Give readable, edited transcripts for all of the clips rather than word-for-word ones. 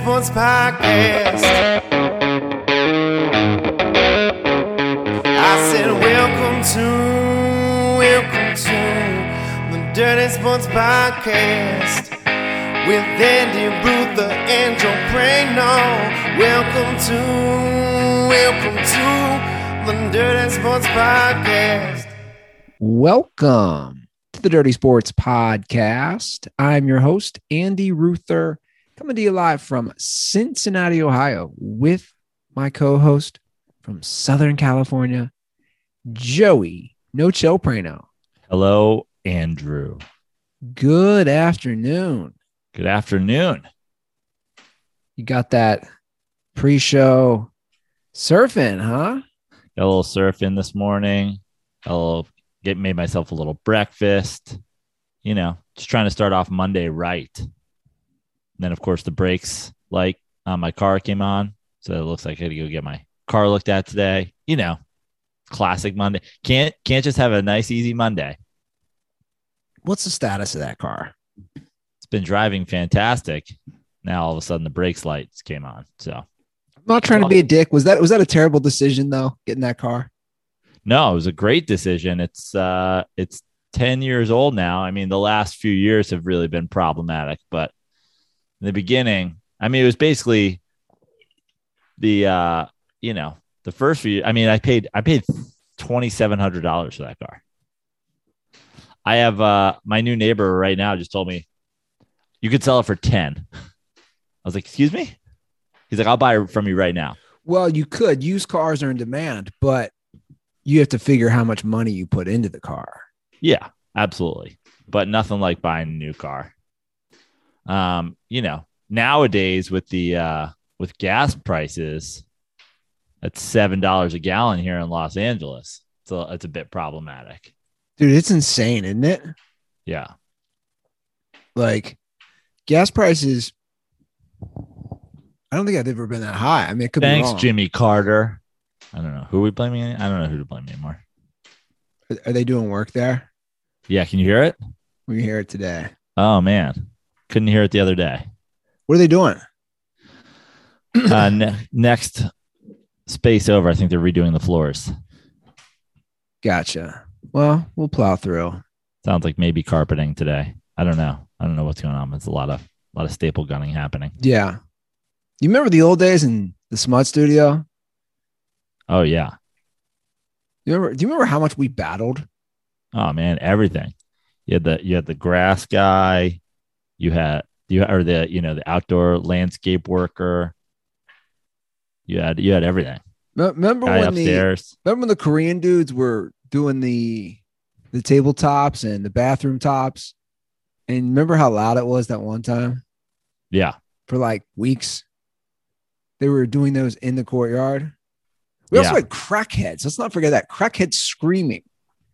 Sports Podcast. I said, welcome to the Dirty Sports Podcast with Andy Ruther and Joe Prano. Welcome to the Dirty Sports Podcast. Welcome to the Dirty Sports Podcast. I'm your host, Andy Ruther, coming to you live from Cincinnati, Ohio, with my co-host from Southern California, Joey No Chill Prano. Hello, Andrew. Good afternoon. Good afternoon. You got that pre-show surfing, huh? Got a little surfing this morning. Made myself a little breakfast. You know, just trying to start off Monday right. And then, of course, the brakes light on my car came on. So it looks like I had to go get my car looked at today. You know, classic Monday. Can't just have a nice, easy Monday. What's the status of that car? It's been driving fantastic. Now, all of a sudden, the brakes lights came on. So I'm not trying to be a dick. Was that a terrible decision, though, getting that car? No, it was a great decision. It's 10 years old now. I mean, the last few years have really been problematic, but in the beginning, I mean, it was basically the first few. I mean, I paid $2,700 for that car. I have my new neighbor right now just told me you could sell it for 10. I was like, excuse me? He's like, I'll buy it from you right now. Well, you could. Used cars are in demand, but you have to figure how much money you put into the car. Yeah, absolutely. But nothing like buying a new car. Nowadays with with gas prices at $7 a gallon here in Los Angeles, so it's a bit problematic. Dude, it's insane, isn't it? Yeah. Like gas prices, I don't think I've ever been that high. I mean, it could be wrong. Jimmy Carter. I don't know. Who are we blaming? I don't know who to blame anymore. Are they doing work there? Yeah. Can you hear it? We can hear it today. Oh, man. Couldn't hear it the other day. What are they doing? Next space over, I think they're redoing the floors. Gotcha. Well, we'll plow through. Sounds like maybe carpeting today. I don't know. I don't know what's going on. It's a lot of staple gunning happening. Yeah. You remember the old days in the Smut Studio? Oh, yeah. Do you remember how much we battled? Oh, man, everything. You had the grass guy. You had the outdoor landscape worker. You had everything. Remember guy when upstairs. Remember when the Korean dudes were doing the tabletops and the bathroom tops? And remember how loud it was that one time? Yeah. For like weeks. They were doing those in the courtyard. We also had crackheads. Let's not forget that. Crackheads screaming.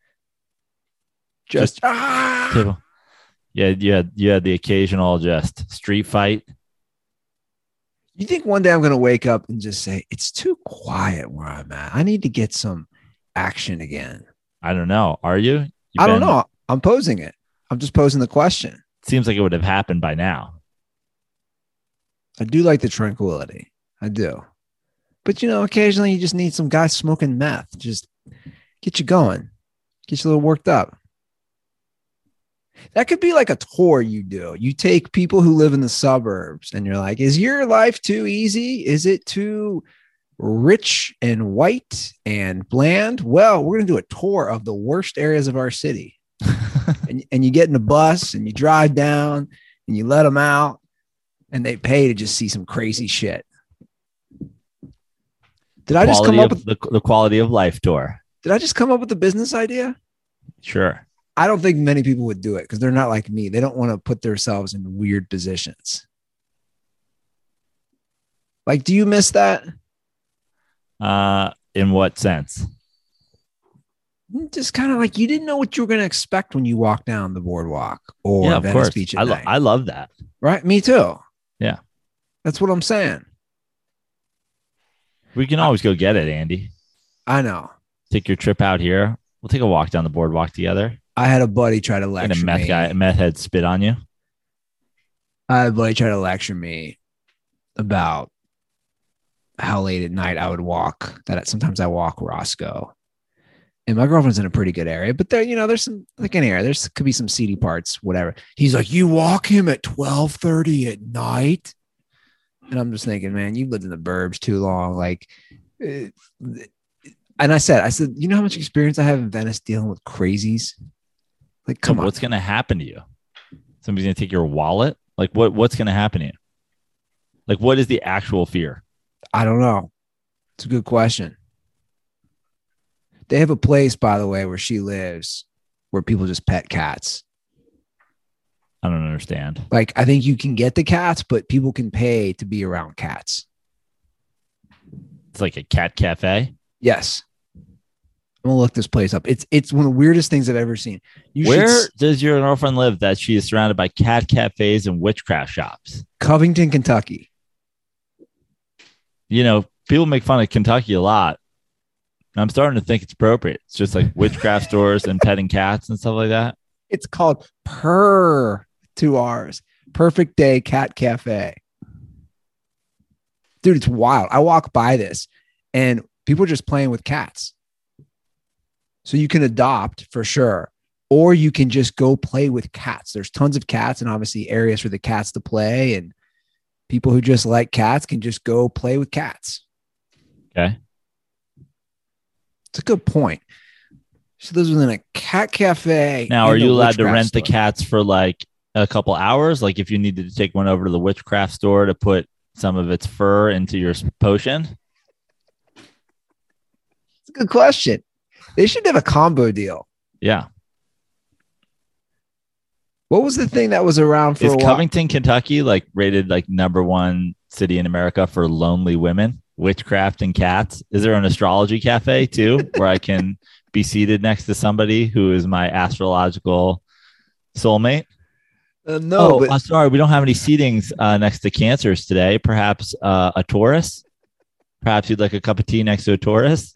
Just Yeah, you had the occasional just street fight. You think one day I'm going to wake up and just say, it's too quiet where I'm at. I need to get some action again. I don't know. Are you? I don't know. I'm posing it. I'm just posing the question. Seems like it would have happened by now. I do like the tranquility. I do. But, occasionally you just need some guy smoking meth. Just get you going. Get you a little worked up. That could be like a tour you do. You take people who live in the suburbs and you're like, is your life too easy? Is it too rich and white and bland? Well, we're going to do a tour of the worst areas of our city. and you get in a bus and you drive down and you let them out and they pay to just see some crazy shit. Did I just come up with the quality of life tour? Did I just come up with a business idea? Sure. I don't think many people would do it because they're not like me. They don't want to put themselves in weird positions. Like, do you miss that? In what sense? Just kind of like you didn't know what you were going to expect when you walked down the boardwalk or Venice Beach at night. I love that. Right? Me too. Yeah. That's what I'm saying. We can always go get it, Andy. I know. Take your trip out here. We'll take a walk down the boardwalk together. I had a buddy try to lecture me. A meth head spit on you. I had a buddy try to lecture me about how late at night I would walk. That sometimes I walk Roscoe, and my girlfriend's in a pretty good area. But there, there's some like an area. There's could be some seedy parts, whatever. He's like, you walk him at 12:30 at night, and I'm just thinking, man, you lived in the burbs too long. Like, and I said, you know how much experience I have in Venice dealing with crazies. Like, come on, what's going to happen to you? Somebody's going to take your wallet. Like, what's going to happen to you? Like, what is the actual fear? I don't know. It's a good question. They have a place, by the way, where she lives where people just pet cats. I don't understand. Like, I think you can get the cats, but people can pay to be around cats. It's like a cat cafe? Yes. I'm going to look this place up. It's one of the weirdest things I've ever seen. Where does your girlfriend live that she is surrounded by cat cafes and witchcraft shops? Covington, Kentucky. People make fun of Kentucky a lot. I'm starting to think it's appropriate. It's just like witchcraft stores and petting cats and stuff like that. It's called Purr, 2 R's. Perfect Day Cat Cafe. Dude, it's wild. I walk by this and people are just playing with cats. So you can adopt for sure, or you can just go play with cats. There's tons of cats and obviously areas for the cats to play, and people who just like cats can just go play with cats. Okay. It's a good point. She lives within a cat cafe. Now, are you allowed to rent store. the cats for like a couple hours? Like if you needed to take one over to the witchcraft store to put some of its fur into your potion? It's a good question. They should have a combo deal. Yeah. What was the thing that was around for a while? Is Covington, Kentucky, like rated like #1 city in America for lonely women, witchcraft, and cats? Is there an astrology cafe too, where I can be seated next to somebody who is my astrological soulmate? No, but I'm sorry, we don't have any seatings next to cancers today. Perhaps a Taurus. Perhaps you'd like a cup of tea next to a Taurus.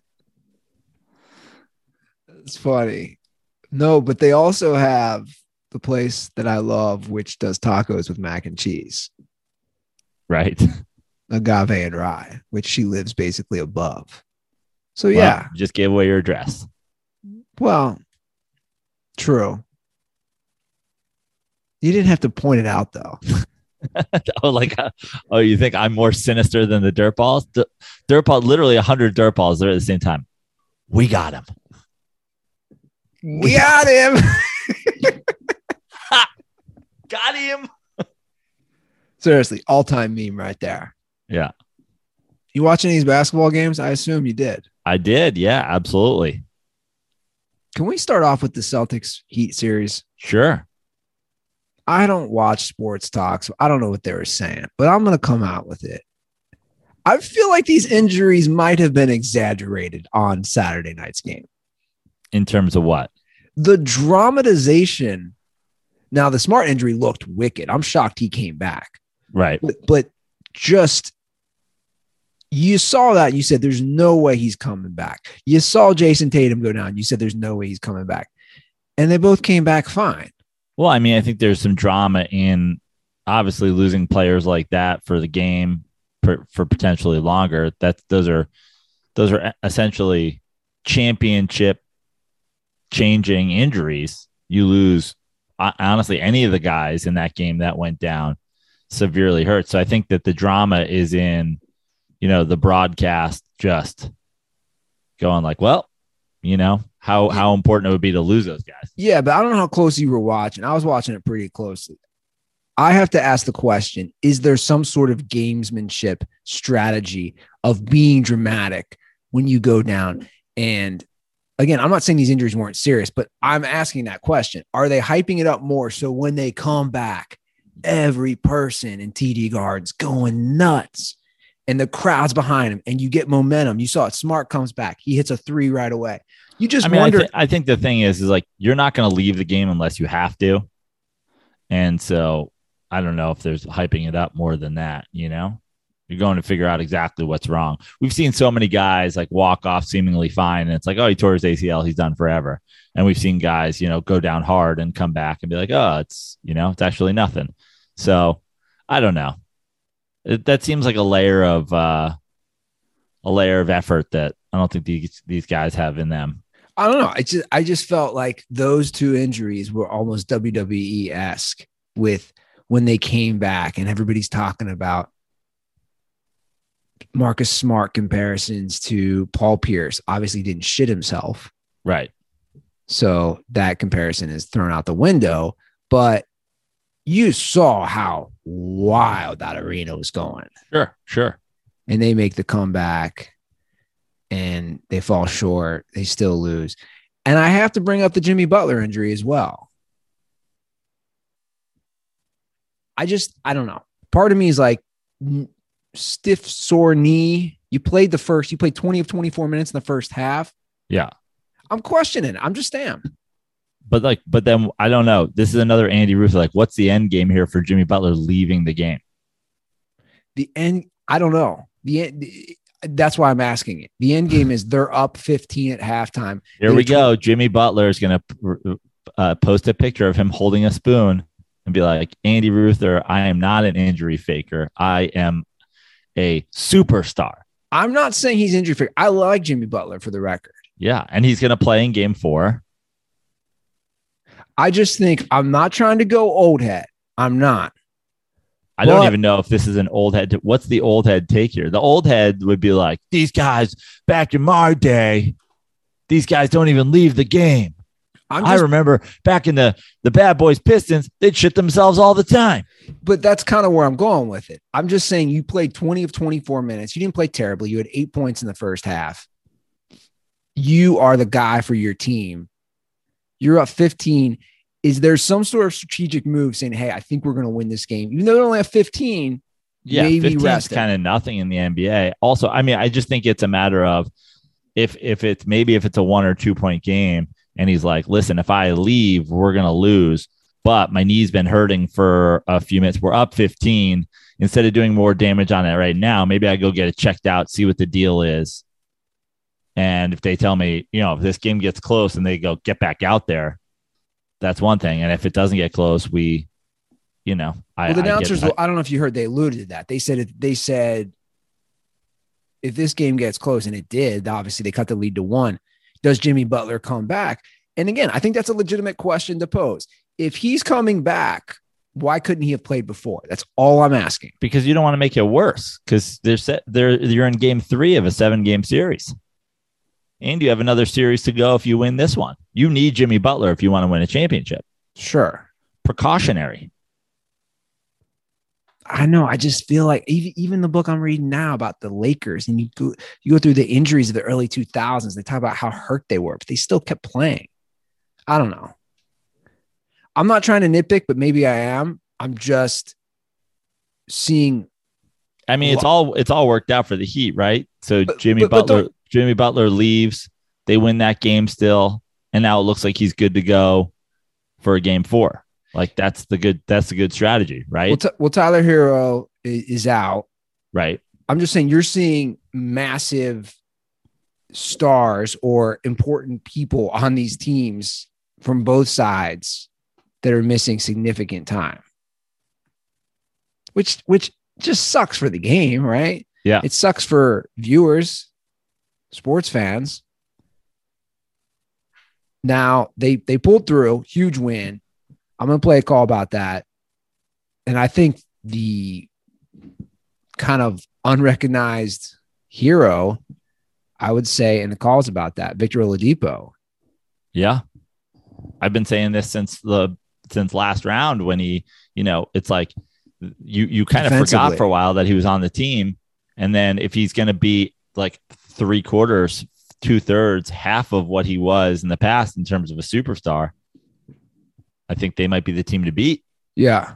it's funny. No, but they also have the place that I love, which does tacos with mac and cheese. Right. Agave and rye, which she lives basically above. So yeah, You just gave away your address. well, true. You didn't have to point it out though. You think I'm more sinister than the dirtballs? Dirtball, literally 100 dirtballs there at the same time. We got him. We got him. Got him. Seriously, all-time meme right there. Yeah, You watching these basketball games? I assume you did. I did. Yeah, absolutely. Can we start off with the Celtics Heat series? Sure. I don't watch sports talks. So I don't know what they were saying, but I'm going to come out with it. I feel like these injuries might have been exaggerated on Saturday night's game. In terms of what? The dramatization. Now, the Smart injury looked wicked. I'm shocked he came back. Right. But just you saw that. You said there's no way he's coming back. You saw Jason Tatum go down. You said there's no way he's coming back. And they both came back fine. Well, I mean, I think there's some drama in obviously losing players like that for the game for potentially longer. Those are essentially championship changing injuries. You lose, honestly, any of the guys in that game that went down severely hurt. So I think that the drama is in, the broadcast just going like, well, how important it would be to lose those guys. Yeah, but I don't know how close you were watching. I was watching it pretty closely. I have to ask the question, is there some sort of gamesmanship strategy of being dramatic when you go down? And again, I'm not saying these injuries weren't serious, but I'm asking that question. Are they hyping it up more so when they come back, every person in TD Garden's going nuts and the crowd's behind him and you get momentum? You saw it. Smart comes back. He hits a 3 right away. You just wonder. I think the thing is like, you're not going to leave the game unless you have to. And so I don't know if there's hyping it up more than that, You're going to figure out exactly what's wrong. We've seen so many guys like walk off seemingly fine. And it's like, oh, he tore his ACL. He's done forever. And we've seen guys, go down hard and come back and be like, oh, it's actually nothing. So I don't know. That seems like a layer of effort that I don't think these guys have in them. I don't know. I just felt like those two injuries were almost WWE-esque with when they came back, and everybody's talking about Marcus Smart comparisons to Paul Pierce. Obviously didn't shit himself. Right. So that comparison is thrown out the window, but you saw how wild that arena was going. Sure. And they make the comeback and they fall short. They still lose. And I have to bring up the Jimmy Butler injury as well. I don't know. Part of me is like stiff, sore knee. You played 20 of 24 minutes in the first half. Yeah. I'm questioning. I'm just damn. But then I don't know. This is another Andy Ruth. Like, what's the end game here for Jimmy Butler leaving the game? The end, I don't know. That's why I'm asking it. The end game is they're up 15 at halftime. Here we go. Jimmy Butler is going to post a picture of him holding a spoon and be like, Andy Ruther, I am not an injury faker. I am a superstar. I'm not saying he's injury faker. I like Jimmy Butler, for the record. Yeah, and he's going to play in game 4. I just think I'm not trying to go old head. I'm not. I don't even know if this is an old head. What's the old head take here? The old head would be like, these guys back in my day, these guys don't even leave the game. I remember back in the Bad Boys Pistons, they'd shit themselves all the time. But that's kind of where I'm going with it. I'm just saying you played 20 of 24 minutes. You didn't play terribly. You had 8 points in the first half. You are the guy for your team. You're up 15. Is there some sort of strategic move saying, hey, I think we're going to win this game? Even though they only have 15, maybe 15 rest is kind of nothing in the NBA. Also, I mean, I just think it's a matter of if it's a 1 or 2 point game and he's like, listen, if I leave, we're going to lose. But my knee's been hurting for a few minutes. We're up 15. Instead of doing more damage on it right now, maybe I go get it checked out, see what the deal is. And if they tell me, if this game gets close and they go, get back out there, that's one thing. And if it doesn't get close, the announcers, I don't know if you heard, they alluded to that. They said, if this game gets close, and it did, obviously they cut the lead to 1. Does Jimmy Butler come back? And again, I think that's a legitimate question to pose. If he's coming back, why couldn't he have played before? That's all I'm asking. Because you don't want to make it worse, because you're in game 3 of a 7-game series. And you have another series to go if you win this one. You need Jimmy Butler if you want to win a championship. Sure. Precautionary. I know. I just feel like even the book I'm reading now about the Lakers, and you go through the injuries of the early 2000s. They talk about how hurt they were, but they still kept playing. I don't know. I'm not trying to nitpick, but maybe I am. I'm just seeing. I mean, it's all worked out for the Heat, right? So Jimmy Butler leaves. They win that game still, and now it looks like he's good to go for a game 4. Like that's the good strategy, right? Well, Tyler Hero is out, right? I'm just saying you're seeing massive stars or important people on these teams from both sides that are missing significant time, which just sucks for the game, right? Yeah, it sucks for viewers, sports fans. Now they pulled through, huge win. I'm going to play a call about that. And I think the kind of unrecognized hero, I would say, in the calls about that, Victor Oladipo. Yeah. I've been saying this since last round when he, it's like you kind of forgot for a while that he was on the team. And then if he's going to be like 3/4, 2/3, half of what he was in the past in terms of a superstar, I think they might be the team to beat. Yeah.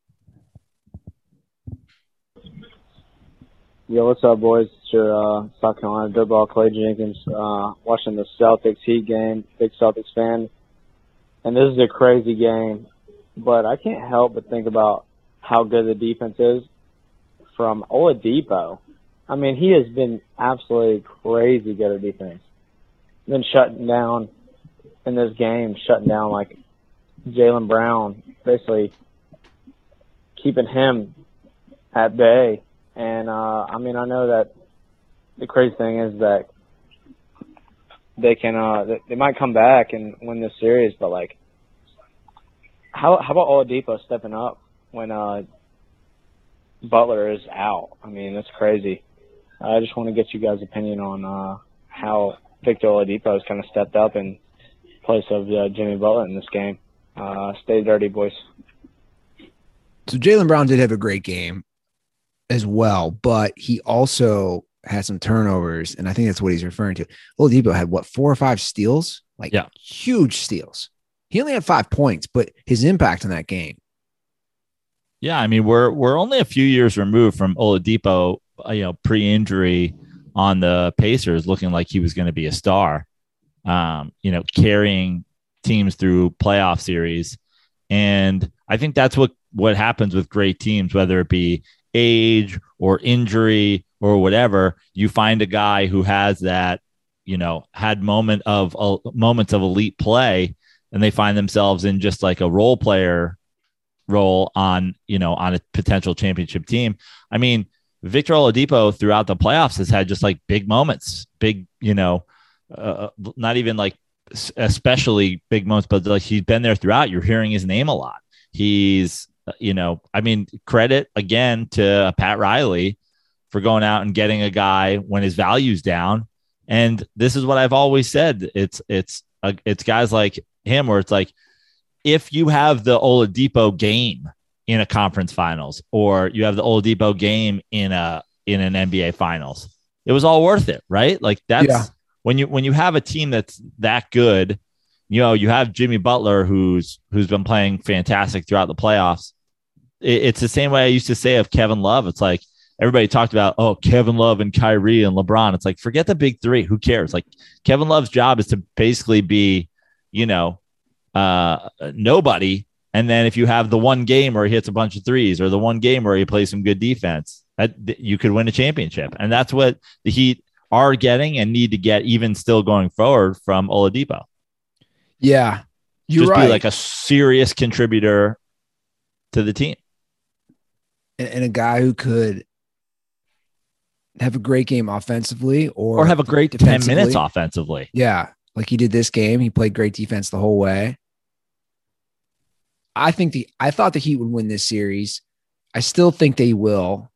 Yo, what's up, boys? It's your South Carolina Dirtball Clay Jenkins watching the Celtics Heat game. Big Celtics fan. And this is a crazy game, but I can't help but think about how good the defense is from Oladipo. I mean, he has been absolutely crazy good at defense. Been shutting down in this game, shutting down like Jaylen Brown, basically keeping him at bay And I mean, I know that the crazy thing is that they can they might come back and win this series, but like, how about Oladipo stepping up when Butler is out? I mean, that's crazy. I just want to get you guys' opinion on how Victor Oladipo has kind of stepped up in place of Jimmy Butler in this game. Stay dirty, boys. So Jaylen Brown did have a great game as well, but he also had some turnovers, and I think that's what he's referring to. Oladipo had, 4 or 5 steals? Like, huge steals. He only had 5 points, but his impact in that game. Yeah, I mean, we're only a few years removed from Oladipo, pre-injury on the Pacers, looking like he was going to be a star, carrying teams through playoff series. And I think that's what happens with great teams, whether it be age or injury or whatever. You find a guy who has that, had moments of elite play, and they find themselves in just like a role player role on a potential championship team. I mean, Victor Oladipo throughout the playoffs has had just like big moments, not even like especially big moments, but like he's been there throughout. You're hearing his name a lot. He's, credit again to Pat Riley for going out and getting a guy when his value's down. And this is what I've always said. It's guys like him where it's like, if you have the Oladipo game in a conference finals, or you have the Oladipo game in an NBA finals, it was all worth it, right? Like that's when you have a team that's that good, you have Jimmy Butler, who's been playing fantastic throughout the playoffs. It's the same way I used to say of Kevin Love. It's like everybody talked about, Kevin Love and Kyrie and LeBron. It's like, forget the big three. Who cares? Like Kevin Love's job is to basically be, nobody. And then if you have the one game where he hits a bunch of threes, or the one game where he plays some good defense, that you could win a championship. And that's what the Heat are getting and need to get even still going forward from Oladipo. Yeah, you're just right. Be like a serious contributor to the team. And a guy who could have a great game offensively or have a great 10 minutes offensively. Yeah, like he did this game. He played great defense the whole way. I thought the Heat would win this series. I still think they will.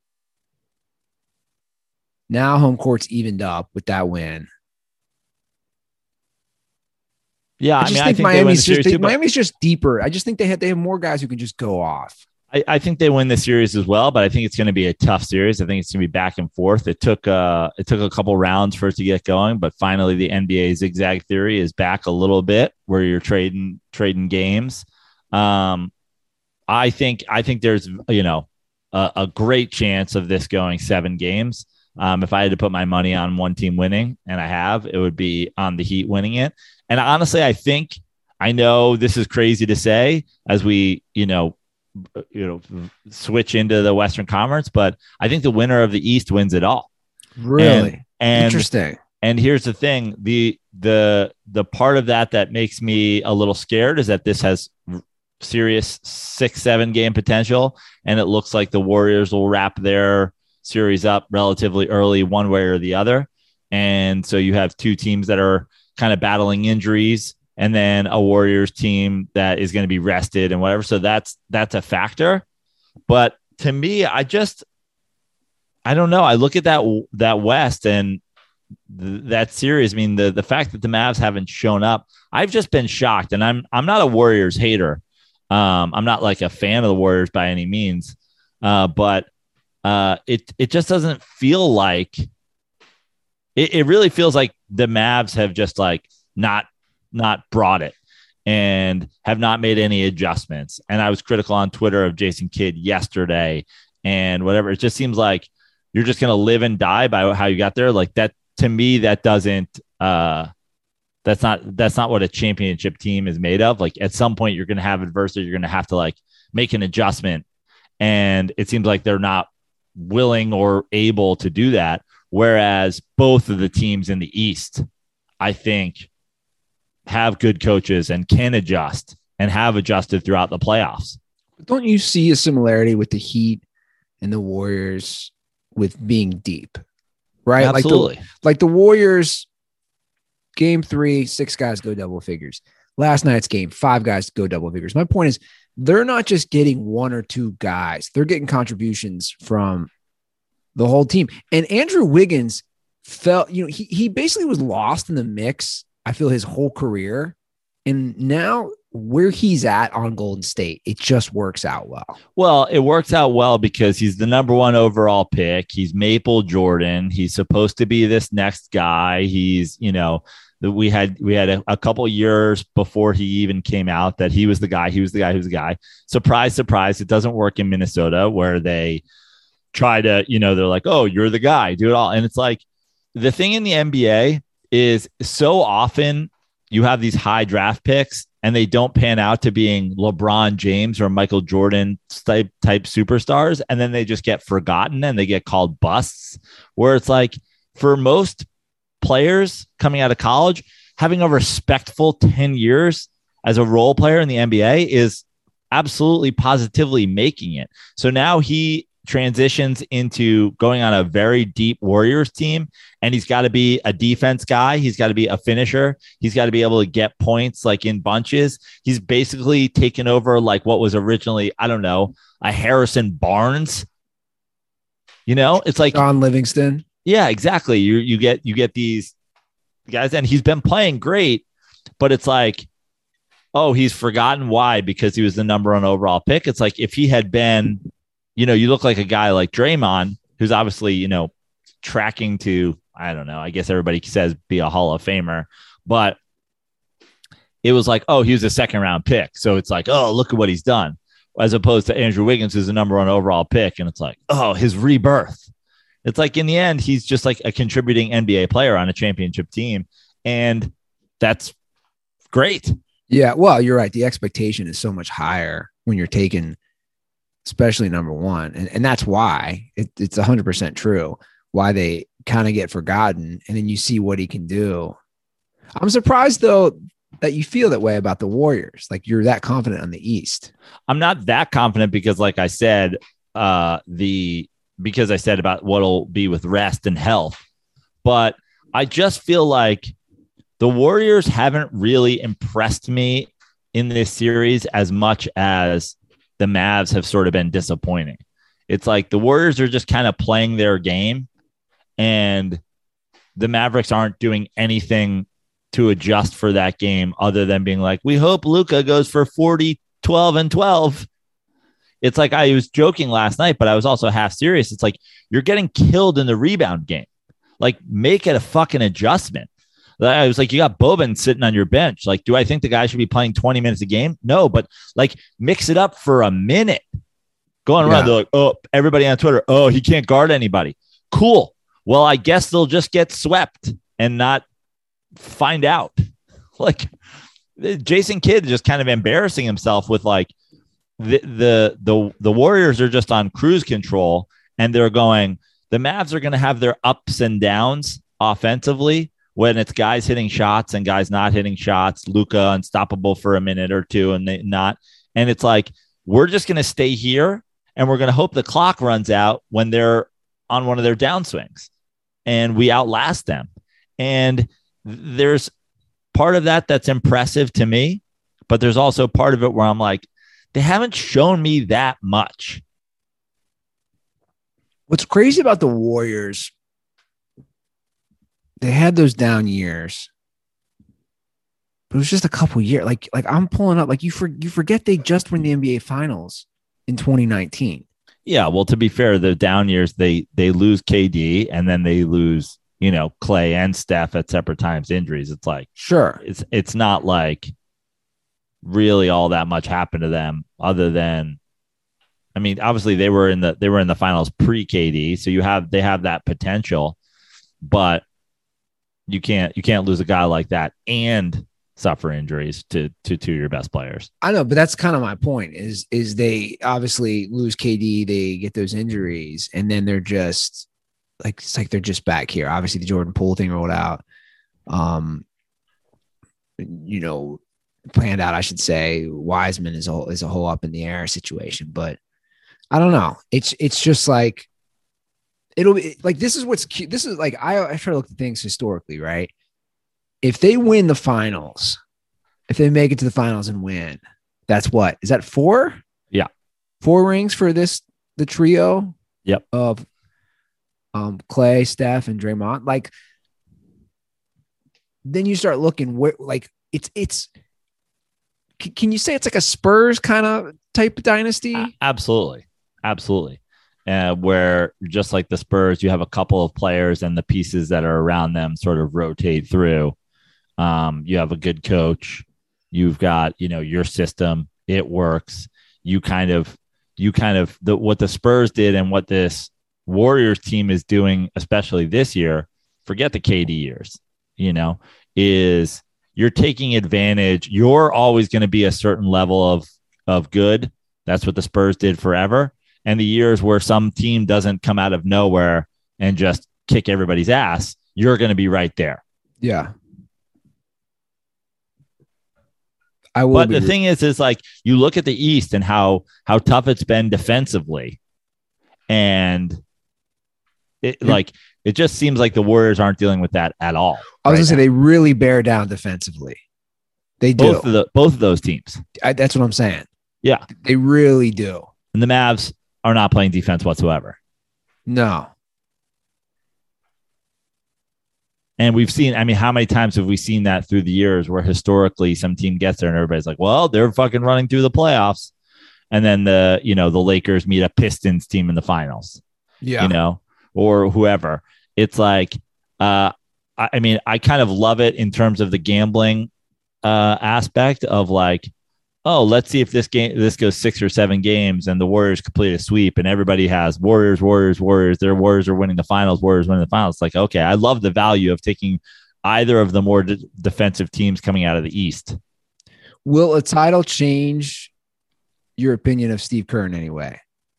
Now home court's evened up with that win. Yeah, I think Miami's just deeper. I just think they have more guys who can just go off. I think they win the series as well, but I think it's going to be a tough series. I think it's going to be back and forth. It took a couple rounds for it to get going, but finally the NBA zigzag theory is back a little bit, where you're trading games. I think there's a great chance of this going 7 games. If I had to put my money on one team winning, and I have, it would be on the Heat winning it. And honestly, I know this is crazy to say as we switch into the Western Conference, but I think the winner of the East wins it all. Really? And interesting. And here's the thing: the part of that makes me a little scared is that this has serious 6-7 game potential, and it looks like the Warriors will wrap their series up relatively early, one way or the other. And so you have 2 teams that are kind of battling injuries, and then a Warriors team that is going to be rested and whatever. So that's a factor. But to me, I don't know. I look at that West and that series. I mean, the fact that the Mavs haven't shown up, I've just been shocked. And I'm not a Warriors hater. I'm not like a fan of the Warriors by any means. But it just doesn't feel like it really feels like the Mavs have just like not brought it and have not made any adjustments. And I was critical on Twitter of Jason Kidd yesterday and whatever. It just seems like you're just going to live and die by how you got there. Like that, to me, that doesn't, that's not what a championship team is made of. Like at some point you're going to have adversity. You're going to have to like make an adjustment. And it seems like they're not willing or able to do that. Whereas both of the teams in the East, I think, have good coaches and can adjust and have adjusted throughout the playoffs. Don't you see a similarity with the Heat and the Warriors with being deep, right? Absolutely. Like the Warriors, game 3, 6 guys go double figures. Last night's game, 5 guys go double figures. My point is, they're not just getting 1 or 2 guys; they're getting contributions from the whole team. And Andrew Wiggins felt, he basically was lost in the mix, I feel, his whole career. And now where he's at on Golden State, it just works out well. Well, it works out well because he's the number 1 overall pick. He's Maple Jordan. He's supposed to be this next guy. He's, we had a couple years before he even came out that he was the guy. Surprise, surprise. It doesn't work in Minnesota where they try to, they're like, oh, you're the guy, do it all. And it's like, the thing in the NBA is so often you have these high draft picks and they don't pan out to being LeBron James or Michael Jordan type superstars. And then they just get forgotten and they get called busts, where it's like, for most players coming out of college, having a respectful 10 years as a role player in the NBA is absolutely positively making it. So now he transitions into going on a very deep Warriors team, and he's got to be a defense guy. He's got to be a finisher. He's got to be able to get points like in bunches. He's basically taken over like what was originally, I don't know, a Harrison Barnes. It's like John Livingston. Yeah, exactly. You get these guys, and he's been playing great, but it's like, oh, he's forgotten. Why? Because he was the number 1 overall pick. It's like, if he had been, you look like a guy like Draymond, who's obviously, tracking to, I don't know, I guess everybody says be a Hall of Famer, but it was like, oh, he was a 2nd round pick. So it's like, oh, look at what he's done, as opposed to Andrew Wiggins, who's the number 1 overall pick. And it's like, oh, his rebirth. It's like, in the end, he's just like a contributing NBA player on a championship team. And that's great. Yeah, well, you're right. The expectation is so much higher when you're taking, especially number 1. And that's why it's 100% true, why they kind of get forgotten. And then you see what he can do. I'm surprised, though, that you feel that way about the Warriors. Like, you're that confident on the East. I'm not that confident because, like I said, because I said about what'll be with rest and health, but I just feel like the Warriors haven't really impressed me in this series as much as the Mavs have sort of been disappointing. It's like the Warriors are just kind of playing their game, and the Mavericks aren't doing anything to adjust for that game other than being like, we hope Luka goes for 40, 12, and 12. It's like, I was joking last night, but I was also half serious. It's like, you're getting killed in the rebound game. Like, make it a fucking adjustment. I was like, you got Boban sitting on your bench. Like, do I think the guy should be playing 20 minutes a game? No, but like, mix it up for a minute. Going around, they're like, oh, everybody on Twitter, oh, he can't guard anybody. Cool. Well, I guess they'll just get swept and not find out. Like, Jason Kidd just kind of embarrassing himself with like, the Warriors are just on cruise control, and they're going, the Mavs are going to have their ups and downs offensively when it's guys hitting shots and guys not hitting shots. Luka unstoppable for a minute or two and they not. And it's like, we're just going to stay here and we're going to hope the clock runs out when they're on one of their downswings and we outlast them. And there's part of that that's impressive to me, but there's also part of it where I'm like, they haven't shown me that much. What's crazy about the Warriors, they had those down years, but it was just a couple years. Like I'm pulling up, like you forget they just were in the NBA Finals in 2019. Yeah, well, to be fair, the down years, they lose KD and then they lose, Clay and Steph at separate times, injuries. It's like, sure, it's not like really all that much happened to them other than, I mean, obviously they were in the finals pre KD, so they have that potential, but you can't lose a guy like that and suffer injuries to two of your best players. I know, but that's kind of my point is they obviously lose KD, they get those injuries, and then they're just like, it's like they're just back here. Obviously the Jordan Poole thing rolled out, planned out, I should say. Wiseman is a whole up in the air situation, but I don't know. It's just like it'll be like, this is what's cute. This is like, I try to look at things historically, right? If they win the finals, if they make it to the finals and win, that's what? Is that 4? Yeah. 4 rings for the trio. Yep. Of Clay, Steph, and Draymond. Like, then you start looking where, like, it's can you say it's like a Spurs kind of type of dynasty? Absolutely. Where just like the Spurs, you have a couple of players and the pieces that are around them sort of rotate through. You have a good coach. You've got, your system. It works. You kind of what the Spurs did and what this Warriors team is doing, especially this year, forget the KD years, is you're taking advantage. You're always going to be a certain level of good. That's what the Spurs did forever. And the years where some team doesn't come out of nowhere and just kick everybody's ass, you're going to be right there. Yeah. But the thing is like, you look at the East and how tough it's been defensively. And it just seems like the Warriors aren't dealing with that at all. I was going to say, they really bear down defensively. They do. Both of those teams. That's what I'm saying. Yeah. They really do. And the Mavs are not playing defense whatsoever. No. And we've seen, how many times have we seen that through the years where historically some team gets there and everybody's like, well, they're fucking running through the playoffs. And then the Lakers meet a Pistons team in the finals. Yeah. Or whoever. It's like, I kind of love it in terms of the gambling aspect of like, oh, let's see if this goes 6 or 7 games and the Warriors complete a sweep and everybody has Warriors. Their Warriors are winning the finals. Warriors winning the finals. It's like, okay, I love the value of taking either of the more defensive teams coming out of the East. Will a title change your opinion of Steve Kerr in any way?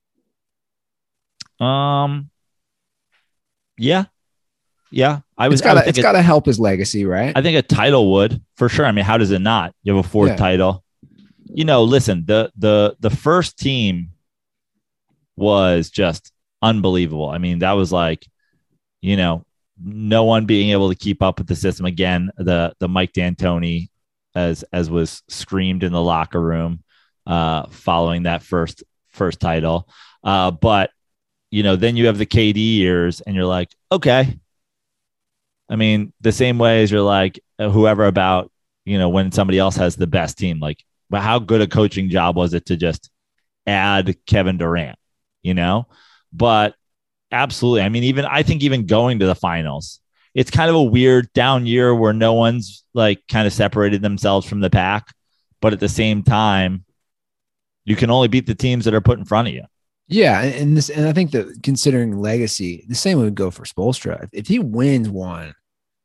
Yeah. It's got to help his legacy, right? I think a title would, for sure. How does it not? You have a 4th title. Listen, the first team was just unbelievable. That was like, no one being able to keep up with the system. Again, the Mike D'Antoni, as was screamed in the locker room following that first title. But then you have the KD years and you're like, okay. The same way as you're like whoever about, when somebody else has the best team, like, but how good a coaching job was it to just add Kevin Durant, But absolutely. I think even going to the finals, it's kind of a weird down year where no one's like kind of separated themselves from the pack. But at the same time, you can only beat the teams that are put in front of you. Yeah. And I think that considering legacy, the same would go for Spoelstra. If he wins one,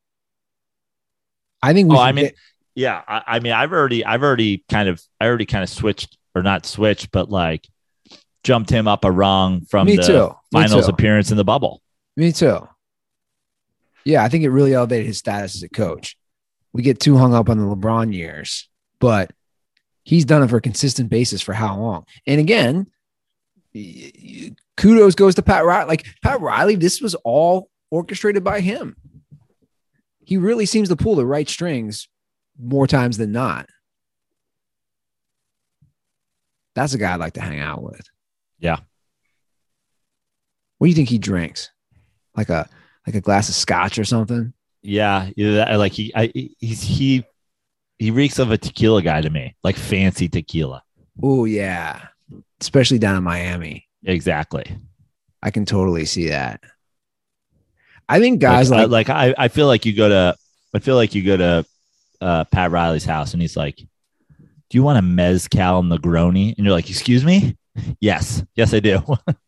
I think yeah, I've already kind of switched, or not switched, but like jumped him up a rung from finals appearance in the bubble. Me too. Yeah, I think it really elevated his status as a coach. We get too hung up on the LeBron years, but he's done it for a consistent basis for how long? And again, kudos goes to Pat Riley. Like Pat Riley, this was all orchestrated by him. He really seems to pull the right strings more times than not. That's a guy I'd like to hang out with. Yeah. What do you think he drinks? Like a glass of scotch or something? Yeah, like he reeks of a tequila guy to me, like fancy tequila. Oh yeah, especially down in Miami. Exactly. I can totally see that. I think guys I feel like you go to Pat Riley's house and he's like, do you want a mezcal Negroni? And you're like, excuse me? Yes, I do.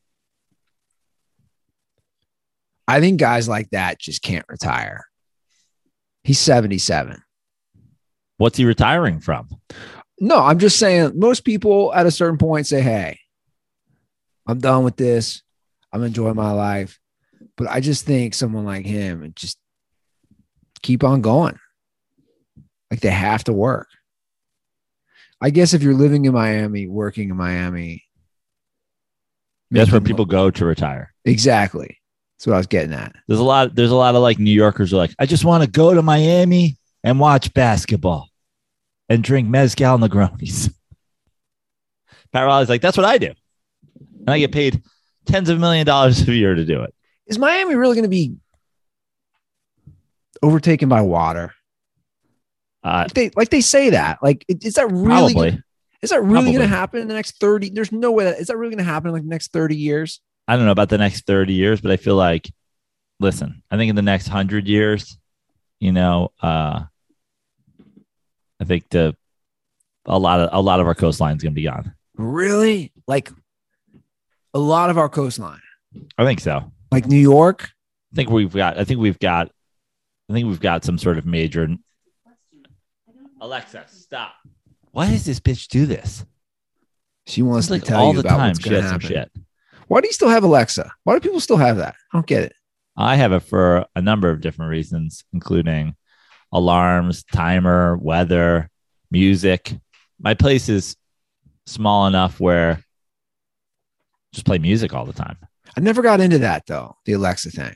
I think guys like that just can't retire. He's 77. What's he retiring from? No, I'm just saying most people at a certain point say, hey, I'm done with this. I'm enjoying my life. But I just think someone like him just keep on going. Like they have to work. I guess if you're living in Miami, working in Miami. That's where people go to retire. Exactly. That's what I was getting at. There's a lot of like New Yorkers who are like, I just want to go to Miami and watch basketball and drink mezcal Negronis. Pat Riley's like, that's what I do. And I get paid tens of $millions a year to do it. Is Miami really going to be overtaken by water? Like they say that. Like, is that really? Probably. Is that really going to happen in the next 30? There's no way is that really going to happen in like the next 30 years? I don't know about the next 30 years, but I feel like, listen, I think in the next 100 years, I think a lot of our coastline is going to be gone. Really? Like a lot of our coastline? I think so. Like New York? I think we've got some sort of major. Alexa, stop. Why does this bitch do this? She wants to like tell all you the about time what's she going to has some happen. shit. Why do you still have Alexa? Why do people still have that? I don't get it. I have it for a number of different reasons, including alarms, timer, weather, music. My place is small enough where just play music all the time. I never got into that though, the Alexa thing.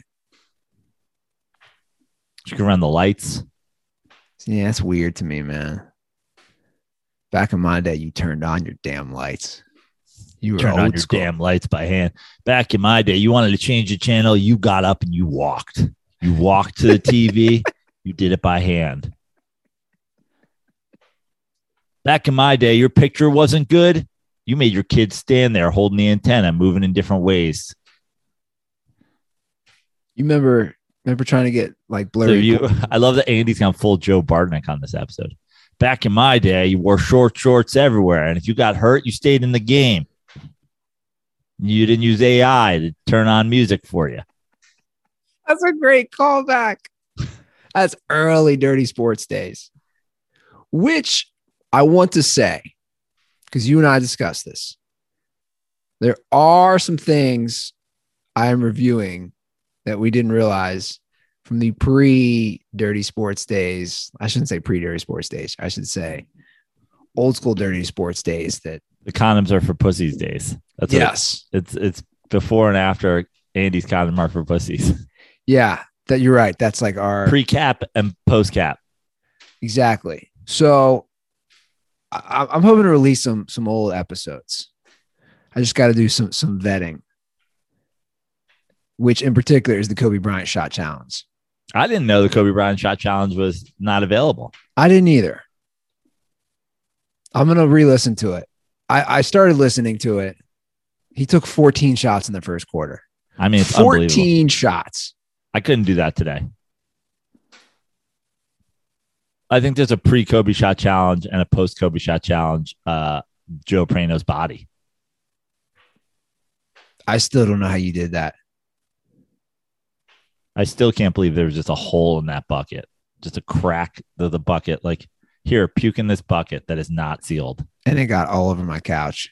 You can run the lights. Yeah, that's weird to me, man. Back in my day, you turned on your damn lights. You were Turn on old your school. damn lights by hand. Back in my day, you wanted to change the channel. You got up and you walked. You walked to the TV. You did it by hand. Back in my day, your picture wasn't good. You made your kids stand there holding the antenna, moving in different ways. You remember trying to get like blurry? I love that Andy's gone full Joe Bartnick on this episode. Back in my day, you wore short shorts everywhere. And if you got hurt, you stayed in the game. You didn't use AI to turn on music for you. That's a great callback. That's early Dirty Sports days, which I want to say, because you and I discussed this, there are some things I'm reviewing that we didn't realize from the pre-Dirty Sports days. I shouldn't say pre-Dirty Sports days. I should say old school Dirty Sports days. That the condoms are for pussies days. That's yes. It's before and after Andy's condom are for pussies. Yeah, that you're right. That's like our pre-cap and post-cap. Exactly. So I'm hoping to release some old episodes. I just got to do some vetting, which in particular is the Kobe Bryant shot challenge. I didn't know the Kobe Bryant shot challenge was not available. I didn't either. I'm going to re-listen to it. I started listening to it. He took 14 shots in the first quarter. I mean, it's 14 shots. I couldn't do that today. I think there's a pre-Kobe shot challenge and a post-Kobe shot challenge. Joe Prano's body. I still don't know how you did that. I still can't believe there was just a hole in that bucket, just a crack of the bucket. Like, here, puke in this bucket that is not sealed. And it got all over my couch.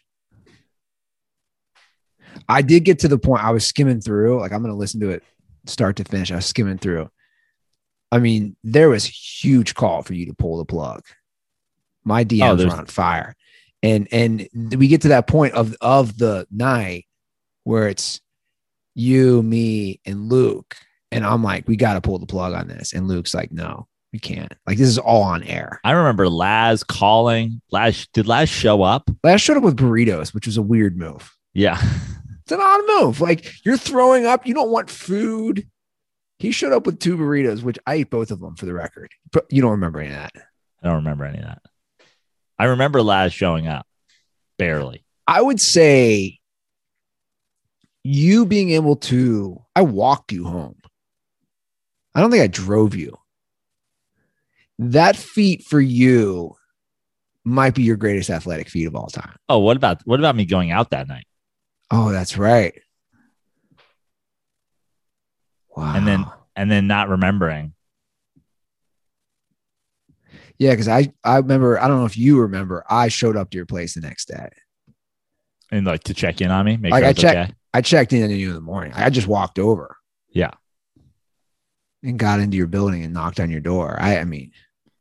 I did get to the point I was skimming through. Like, I'm going to listen to it start to finish. I was skimming through. I mean, there was huge call for you to pull the plug. My DMs were on fire. And we get to that point of the night where it's you, me, and Luke. And I'm like, we got to pull the plug on this. And Luke's like, no, we can't. Like, this is all on air. I remember Laz calling. Did Laz show up? Laz showed up with burritos, which was a weird move. Yeah. It's an odd move. Like, you're throwing up. You don't want food. He showed up with 2 burritos, which I ate both of them for the record. But you don't remember any of that. I don't remember any of that. I remember Laz showing up. Barely. I would say you being able to, I walked you home. I don't think I drove you. That feat for you might be your greatest athletic feat of all time. Oh, what about me going out that night? Oh, that's right. Wow. And then not remembering. Yeah, because I remember, I don't know if you remember, I showed up to your place the next day. And like to check in on me? Make like sure okay. I checked in on you in the morning. I just walked over. Yeah. And got into your building and knocked on your door. I mean,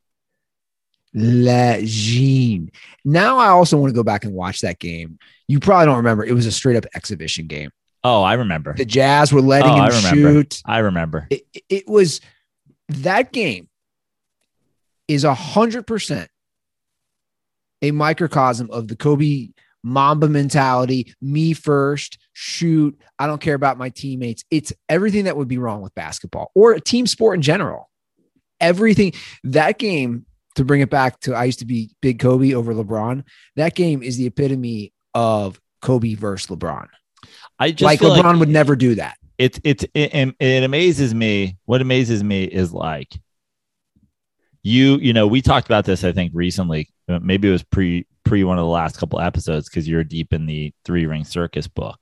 legend. Now I also want to go back and watch that game. You probably don't remember. It was a straight up exhibition game. Oh, I remember. The Jazz were letting him shoot. I remember. It was that game is 100% a microcosm of the Kobe Mamba mentality. Me first, shoot. I don't care about my teammates. It's everything that would be wrong with basketball or a team sport in general. Everything. That game, to bring it back to, I used to be big Kobe over LeBron. That game is the epitome of Kobe versus LeBron. I just like LeBron would never do that. It amazes me. What amazes me is like you know, we talked about this, I think recently, maybe it was pre one of the last couple episodes, because you're deep in the 3-Ring Circus book,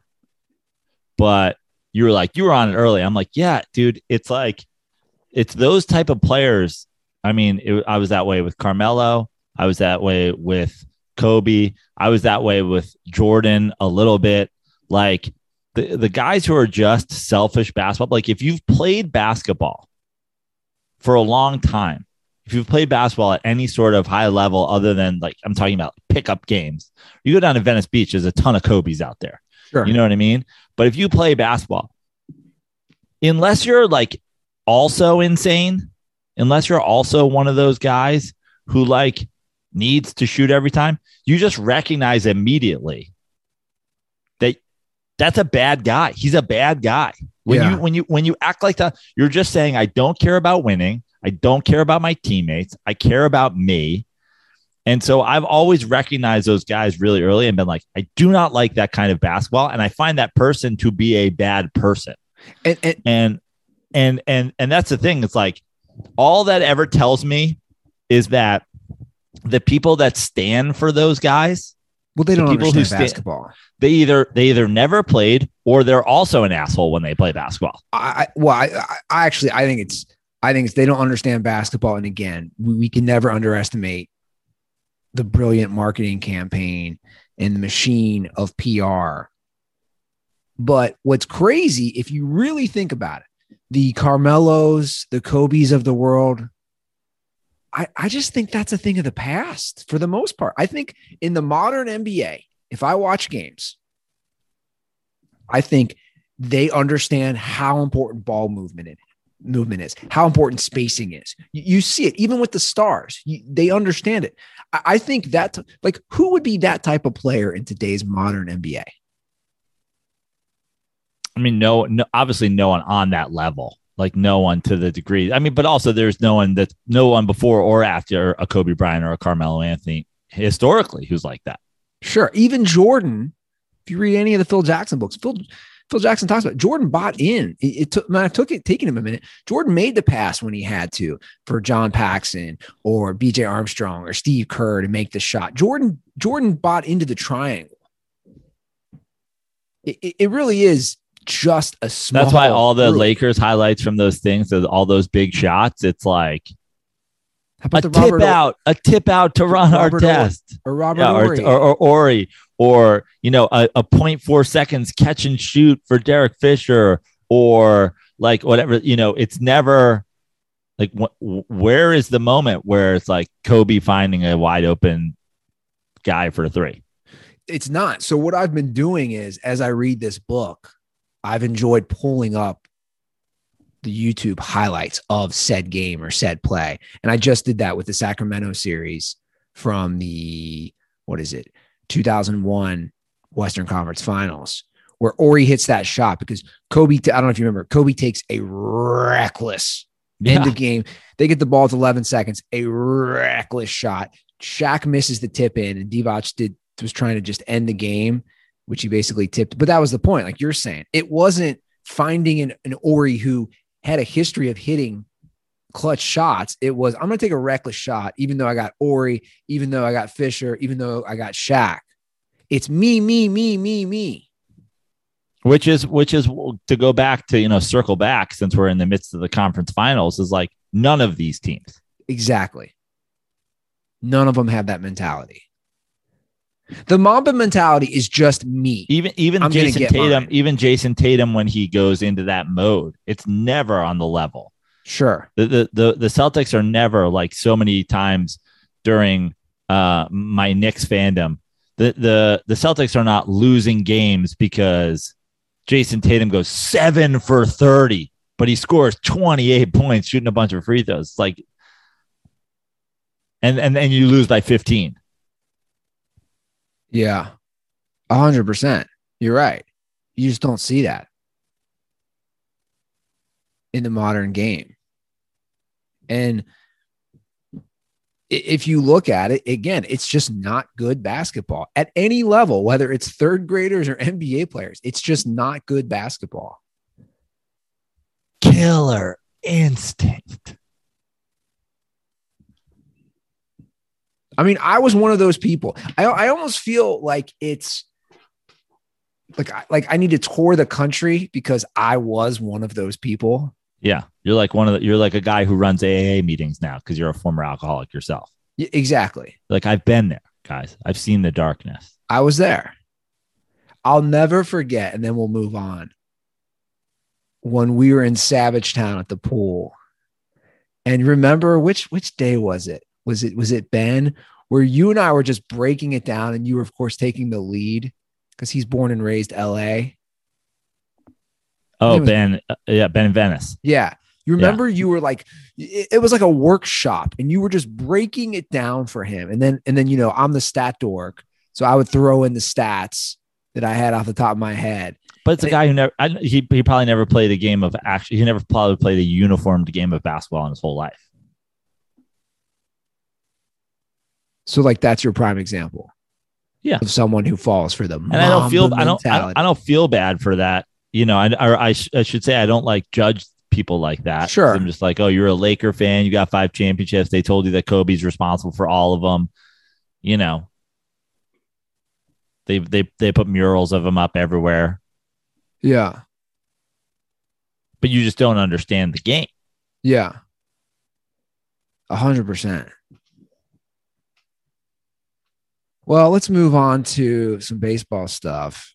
but you were like, you were on it early. I'm like, yeah, dude, it's like, it's those type of players. I mean, I was that way with Carmelo. I was that way with Kobe. I was that way with Jordan a little bit. Like the guys who are just selfish basketball, like if you've played basketball for a long time, if you've played basketball at any sort of high level, other than like, I'm talking about pickup games, you go down to Venice Beach, there's a ton of Kobe's out there. Sure. You know what I mean? But if you play basketball, unless you're like also insane, unless you're also one of those guys who like needs to shoot every time, you just recognize immediately that that's a bad guy. He's a bad guy. When you act like that, you're just saying, I don't care about winning. I don't care about my teammates. I care about me. And so I've always recognized those guys really early and been like, I do not like that kind of basketball. And I find that person to be a bad person. And that's the thing. It's like, all that ever tells me is that the people that stand for those guys, well, they don't understand basketball. They either never played, or they're also an asshole when they play basketball. I think it's they don't understand basketball. And again, we can never underestimate the brilliant marketing campaign and the machine of PR. But what's crazy, if you really think about it, the Carmelos, the Kobes of the world, I just think that's a thing of the past for the most part. I think in the modern NBA, if I watch games, I think they understand how important ball movement is, how important spacing is. You see it even with the stars. They understand it. I think that, like, who would be that type of player in today's modern NBA? I mean, no, obviously no one on that level, like no one to the degree. I mean, but also there's no one before or after a Kobe Bryant or a Carmelo Anthony historically who's like that. Sure. Even Jordan, if you read any of the Phil Jackson books, Phil Jackson talks about Jordan bought in. It took taking him a minute. Jordan made the pass when he had to for John Paxson or BJ Armstrong or Steve Kerr to make the shot. Jordan bought into the triangle. It really is just a small. That's why all the group. Lakers highlights from those things, all those big shots, it's like a tip out to Ron Artest or Robert Horry. or Horry, or you know, a 0.4 seconds catch and shoot for Derek Fisher, or like whatever. You know, it's never like where is the moment where it's like Kobe finding a wide open guy for a three? It's not. So what I've been doing is, as I read this book, I've enjoyed pulling up the YouTube highlights of said game or said play. And I just did that with the Sacramento series from the, 2001 Western Conference Finals, where Horry hits that shot because Kobe, I don't know if you remember, Kobe takes a reckless end of game. They get the ball with 11 seconds, a reckless shot. Shaq misses the tip in, and Divac was trying to just end the game, which he basically tipped. But that was the point. Like you're saying, it wasn't finding an Horry who had a history of hitting clutch shots. It was, I'm going to take a reckless shot, even though I got Horry, even though I got Fisher, even though I got Shaq. It's me. Which is to go back to, you know, circle back, since we're in the midst of the conference finals, is like none of these teams. Exactly. None of them have that mentality. The Mamba mentality is just me. Even Jason Tatum, when he goes into that mode, it's never on the level. Sure. The Celtics are never, like so many times during my Knicks fandom, the Celtics are not losing games because Jason Tatum goes 7 for 30, but he scores 28 points shooting a bunch of free throws. It's like, and you lose by 15. Yeah, 100%. You're right. You just don't see that in the modern game. And if you look at it, again, it's just not good basketball at any level, whether it's third graders or NBA players. It's just not good basketball. Killer instinct. I mean, I was one of those people. I almost feel like it's like I need to tour the country because I was one of those people. Yeah, you're like a guy who runs AA meetings now because you're a former alcoholic yourself. Exactly. Like, I've been there, guys. I've seen the darkness. I was there. I'll never forget, and then we'll move on. When we were in Savage Town at the pool, and remember which day was it? Was it Ben, where you and I were just breaking it down, and you were of course taking the lead because he's born and raised LA. Oh, Ben. Ben in Venice. Yeah. You remember you were like, it was like a workshop and you were just breaking it down for him. And then, I'm the stat dork. So I would throw in the stats that I had off the top of my head. But it's a guy who he probably never played a game of action. He never probably played a uniformed game of basketball in his whole life. So like, that's your prime example. Yeah. Of someone who falls for them. And I don't feel bad for that. I should say I don't like judge people like that. Sure. I'm just like, oh, you're a Laker fan. You got 5 championships. They told you that Kobe's responsible for all of them. They put murals of him up everywhere. Yeah. But you just don't understand the game. Yeah. 100%. Well, let's move on to some baseball stuff.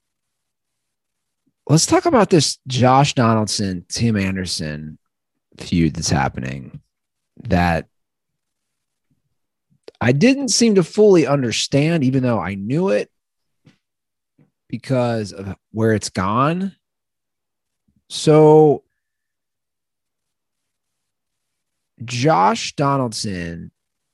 Let's talk about this Josh Donaldson, Tim Anderson feud that's happening that I didn't seem to fully understand, even though I knew it because of where it's gone. So Josh Donaldson.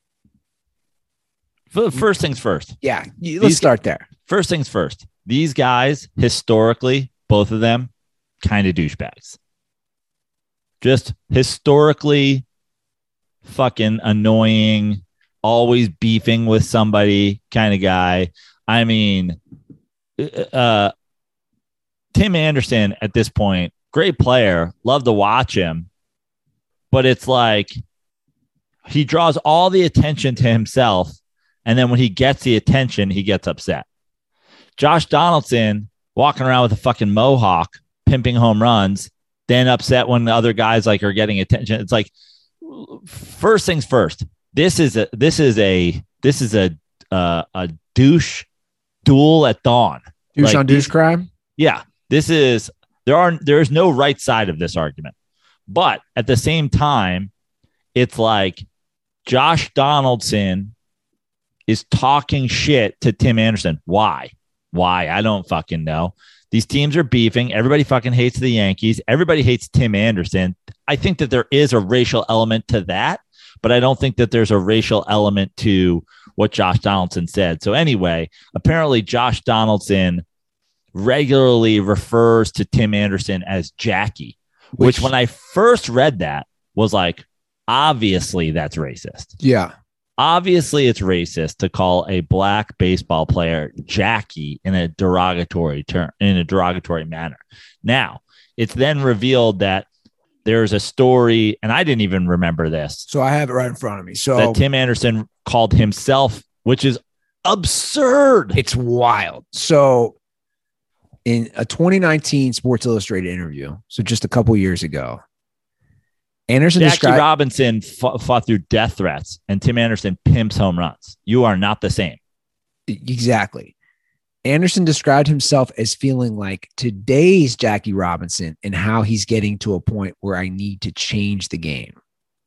First things first. Yeah, let's start there. First things first. These guys, historically, both of them, kind of douchebags. Just historically fucking annoying, always beefing with somebody kind of guy. I mean, Tim Anderson at this point, great player, love to watch him, but it's like he draws all the attention to himself, and then when he gets the attention, he gets upset. Josh Donaldson walking around with a fucking mohawk, pimping home runs, then upset when the other guys like are getting attention. It's like, first things first. This is a douche duel at dawn. Douche on douche crime. Yeah, there is no right side of this argument, but at the same time, it's like Josh Donaldson is talking shit to Tim Anderson. Why? I don't fucking know. These teams are beefing. Everybody fucking hates the Yankees. Everybody hates Tim Anderson. I think that there is a racial element to that, but I don't think that there's a racial element to what Josh Donaldson said. So anyway, apparently Josh Donaldson regularly refers to Tim Anderson as Jackie, which when I first read that was like, obviously that's racist. Yeah. Obviously, it's racist to call a black baseball player Jackie in a derogatory manner. Now, it's then revealed that there's a story, and I didn't even remember this. So I have it right in front of me. So that Tim Anderson called himself, which is absurd. It's wild. So in a 2019 Sports Illustrated interview, so just a couple years ago, Anderson Jackie Robinson fought through death threats, and Tim Anderson pimps home runs. You are not the same. Exactly. Anderson described himself as feeling like today's Jackie Robinson and how he's getting to a point where I need to change the game.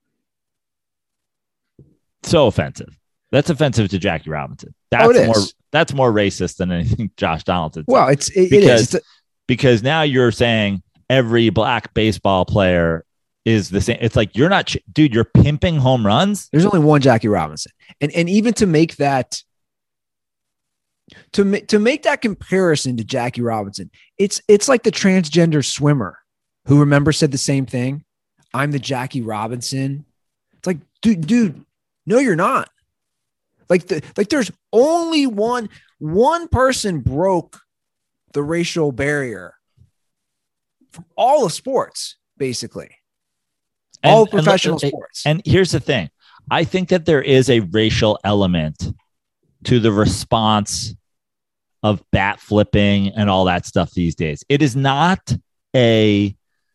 So offensive. That's offensive to Jackie Robinson. That's more racist than anything Josh Donaldson said. Well, it is. because now you're saying every black baseball player is the same. It's like, you're not, dude, you're pimping home runs. There's only one Jackie Robinson. And even to make that, to make that comparison to Jackie Robinson, it's like the transgender swimmer who, remember, said the same thing. I'm the Jackie Robinson. It's like, dude, no, you're not. Like there's only one person broke the racial barrier from all of sports, basically. All professional sports. And here's the thing. I think that there is a racial element to the response of bat flipping and all that stuff these days. It is not a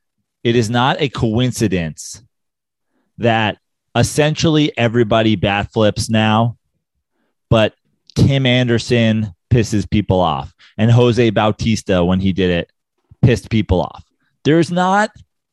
coincidence that essentially everybody bat flips now, but Tim Anderson pisses people off, and Jose Bautista, when he did it, pissed people off. That's not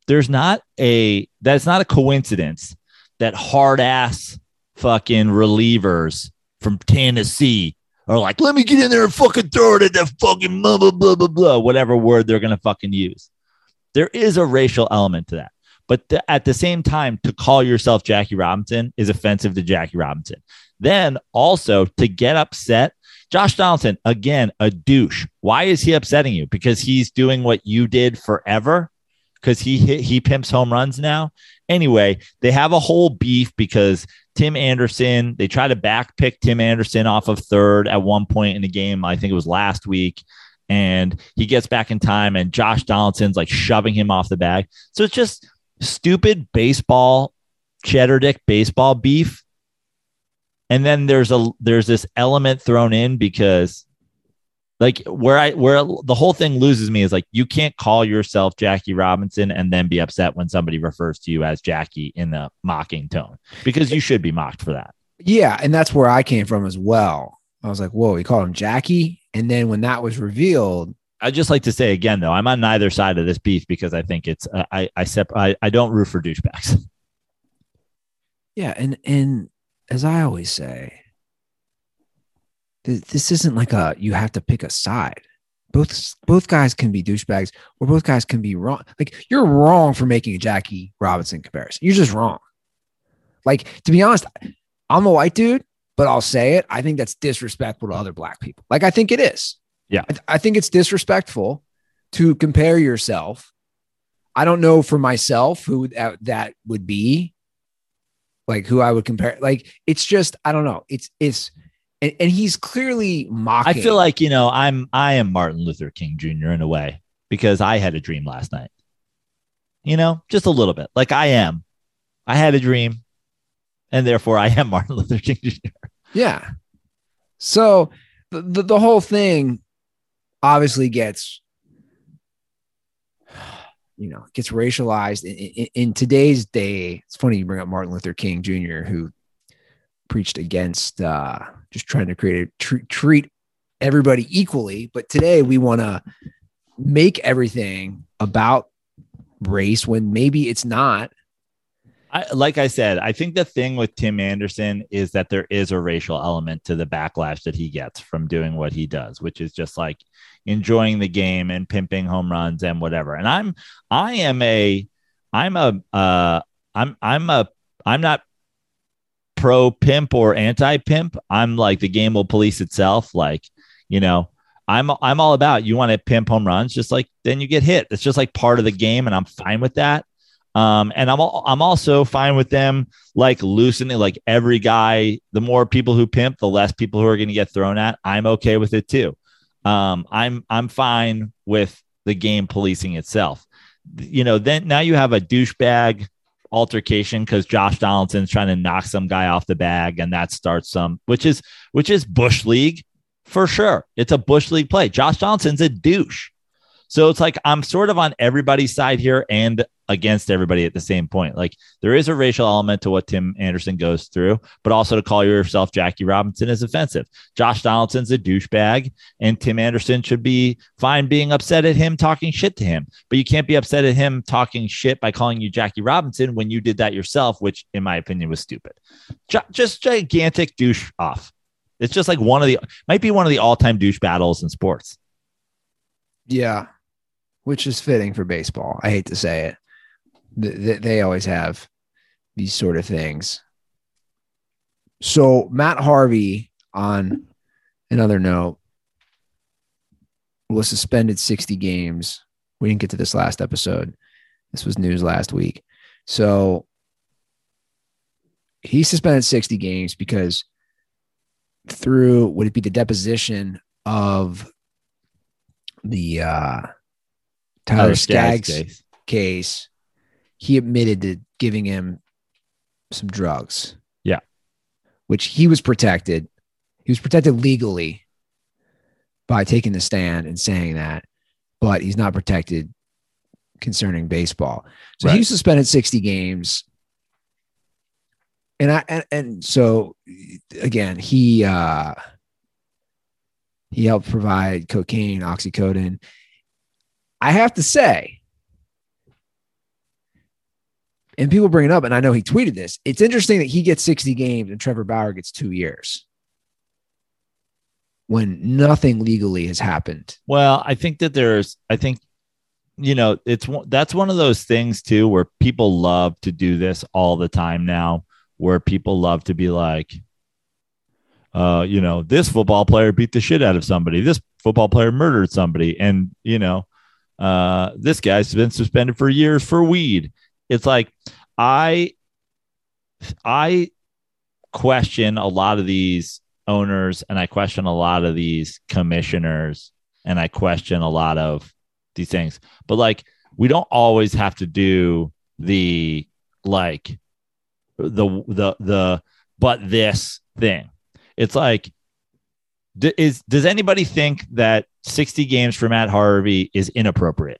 a coincidence that hard ass fucking relievers from Tennessee are like, let me get in there and fucking throw it at that fucking blah, blah, blah, blah, blah, whatever word they're going to fucking use. There is a racial element to that. But at the same time, to call yourself Jackie Robinson is offensive to Jackie Robinson. Then also to get upset, Josh Donaldson, again, a douche. Why is he upsetting you? Because he's doing what you did forever? Because he pimps home runs now? Anyway, they have a whole beef because Tim Anderson, they try to backpick Tim Anderson off of third at one point in the game. I think it was last week. And he gets back in time, and Josh Donaldson's like shoving him off the bag. So it's just stupid baseball, cheddar dick baseball beef. And then there's this element thrown in because, like, where the whole thing loses me is like, you can't call yourself Jackie Robinson and then be upset when somebody refers to you as Jackie in the mocking tone, because you should be mocked for that. Yeah, and that's where I came from as well. I was like, whoa, he called him Jackie. And then when that was revealed, I'd just like to say again, though, I'm on neither side of this beef because I think it's I don't root for douchebags. Yeah, and as I always say, this isn't like you have to pick a side. Both guys can be douchebags, or both guys can be wrong. Like, you're wrong for making a Jackie Robinson comparison. You're just wrong. Like, to be honest, I'm a white dude, but I'll say it. I think that's disrespectful to other black people. Like, I think it is. Yeah. I think it's disrespectful to compare yourself. I don't know for myself who that would be, like, who I would compare. Like, it's just, I don't know. And he's clearly mocking. I feel like, I am Martin Luther King Jr. in a way, because I had a dream last night, just a little bit. Like, I had a dream, and therefore I am Martin Luther King Jr. Yeah. So the whole thing obviously gets racialized in today's day. It's funny you bring up Martin Luther King Jr., who preached against just trying to treat everybody equally. But today we want to make everything about race when maybe it's not. Like I said, I think the thing with Tim Anderson is that there is a racial element to the backlash that he gets from doing what he does, which is just like enjoying the game and pimping home runs and whatever. And I'm not pro pimp or anti pimp. I'm like, the game will police itself. Like, I'm all about, you want to pimp home runs, just like, then you get hit. It's just like part of the game, and I'm fine with that. And I'm also fine with them like loosening, like, every guy, the more people who pimp, the less people who are going to get thrown at. I'm okay with it too. I'm fine with the game policing itself. Then now you have a douchebag altercation because Josh Donaldson's trying to knock some guy off the bag, and that starts some, which is Bush League for sure. It's a Bush League play. Josh Donaldson's a douche. So it's like, I'm sort of on everybody's side here and against everybody at the same point. Like, there is a racial element to what Tim Anderson goes through, but also to call yourself Jackie Robinson is offensive. Josh Donaldson's a douchebag, and Tim Anderson should be fine being upset at him talking shit to him. But you can't be upset at him talking shit by calling you Jackie Robinson when you did that yourself, which in my opinion was stupid. Just gigantic douche off. It's just like might be one of the all-time douche battles in sports. Yeah. which is fitting for baseball. I hate to say it. They always have these sort of things. So Matt Harvey, on another note, was suspended 60 games. We didn't get to this last episode. This was news last week. So he suspended 60 games because through, would it be the deposition of the Tyler Skaggs case, he admitted to giving him some drugs. Yeah. Which he was protected. He was protected legally by taking the stand and saying that, but he's not protected concerning baseball. So he was suspended 60 games. And so again, he helped provide cocaine, oxycodone. I have to say, and people bring it up, and I know he tweeted this, it's interesting that he gets 60 games and Trevor Bauer gets 2 years when nothing legally has happened. Well, I think that that's one of those things too, where people love to do this all the time now, where people love to be like, this football player beat the shit out of somebody. This football player murdered somebody. And, this guy's been suspended for years for weed. It's like, I question a lot of these owners, and I question a lot of these commissioners, and I question a lot of these things. But like, we don't always have to do the but this thing. It's like, does anybody think that 60 games for Matt Harvey is inappropriate?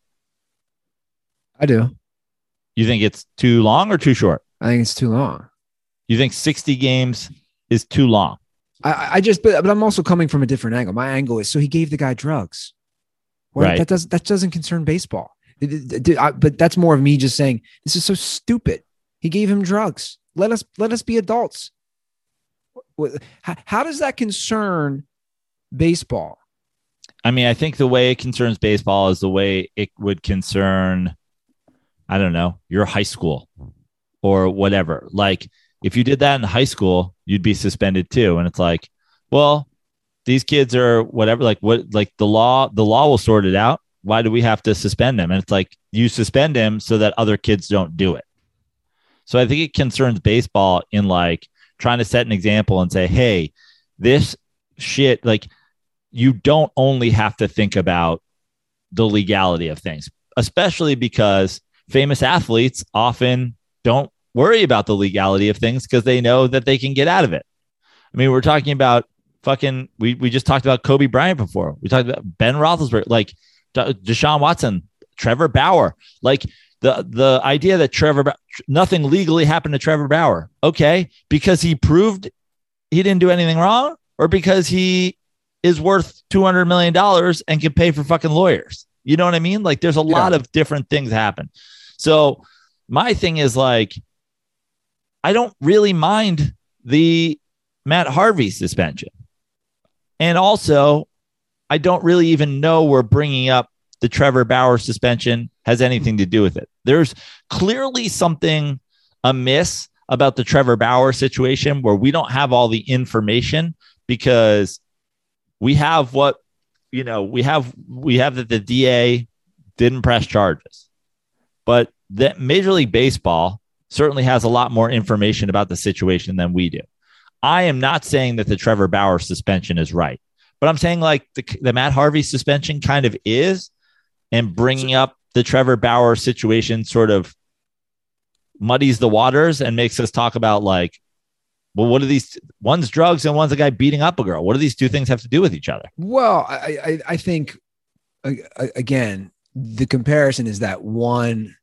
I do. You think it's too long or too short? I think it's too long. You think 60 games is too long? But I'm also coming from a different angle. My angle is, so he gave the guy drugs. Right. That doesn't concern baseball. But that's more of me just saying, this is so stupid. He gave him drugs. Let us be adults. How does that concern baseball? I mean, I think the way it concerns baseball is the way it would concern, I don't know, your high school or whatever. Like, if you did that in high school, you'd be suspended too. And it's like, well, these kids are whatever, like the law will sort it out. Why do we have to suspend them? And it's like, you suspend him so that other kids don't do it. So I think it concerns baseball in like trying to set an example and say, hey, this shit, like, you don't only have to think about the legality of things, especially because famous athletes often don't worry about the legality of things because they know that they can get out of it. I mean, we're talking about we just talked about Kobe Bryant before. We talked about Ben Roethlisberger, like Deshaun Watson, Trevor Bauer, like the idea that nothing legally happened to Trevor Bauer. Okay. Because he proved he didn't do anything wrong, or because he is worth $200 million and can pay for fucking lawyers. You know what I mean? Like, there's a lot of different things happen. So my thing is like, I don't really mind the Matt Harvey suspension. And also, I don't really even know where bringing up the Trevor Bauer suspension has anything to do with it. There's clearly something amiss about the Trevor Bauer situation where we don't have all the information, because we have that the DA didn't press charges, but that Major League Baseball certainly has a lot more information about the situation than we do. I am not saying that the Trevor Bauer suspension is right, but I'm saying like the Matt Harvey suspension kind of is, and bringing up the Trevor Bauer situation sort of muddies the waters and makes us talk about like, well, what are these? One's drugs and one's a guy beating up a girl. What do these two things have to do with each other? Well, I think, again, the comparison is that one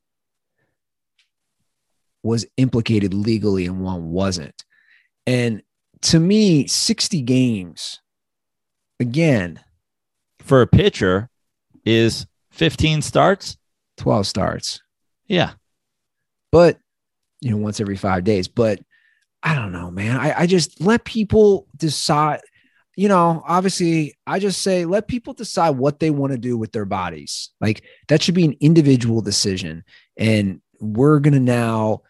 was implicated legally and one wasn't. And to me, 60 games, again, for a pitcher is 15 starts, 12 starts. Yeah. But, once every 5 days. But I don't know, man. I just let people decide. obviously I just say, let people decide what they want to do with their bodies. Like that should be an individual decision. And we're going to now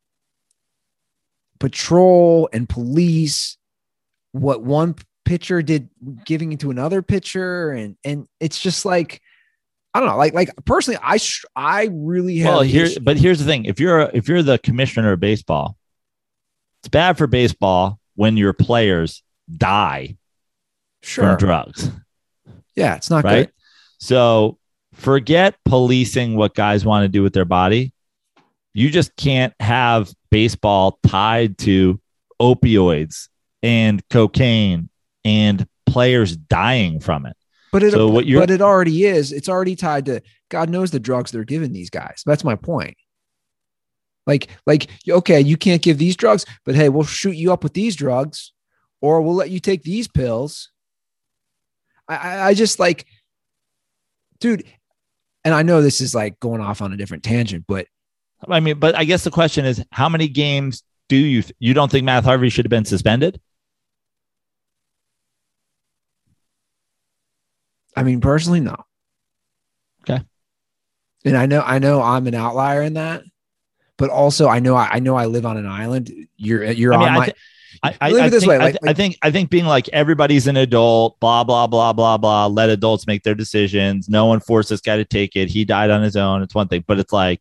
patrol and police what one pitcher did giving it to another pitcher. And it's just like, I don't know, like personally, I really have. Well, but here's the thing. If you're the commissioner of baseball, it's bad for baseball when your players die from drugs. Yeah, it's not right. Good. So forget policing what guys want to do with their body. You just can't have baseball tied to opioids and cocaine and players dying from it. But it already is. It's already tied to God knows the drugs they're giving these guys. That's my point. Like, okay, you can't give these drugs, but hey, we'll shoot you up with these drugs, or we'll let you take these pills. I just like, dude, and I know this is like going off on a different tangent, but I guess the question is, how many games do you don't think Matt Harvey should have been suspended? I mean, personally, no. Okay. And I know I'm an outlier in that, but also I know I live on an island. You're on my. I think being like everybody's an adult, blah blah blah blah blah. Let adults make their decisions. No one forced this guy to take it. He died on his own. It's one thing, but it's like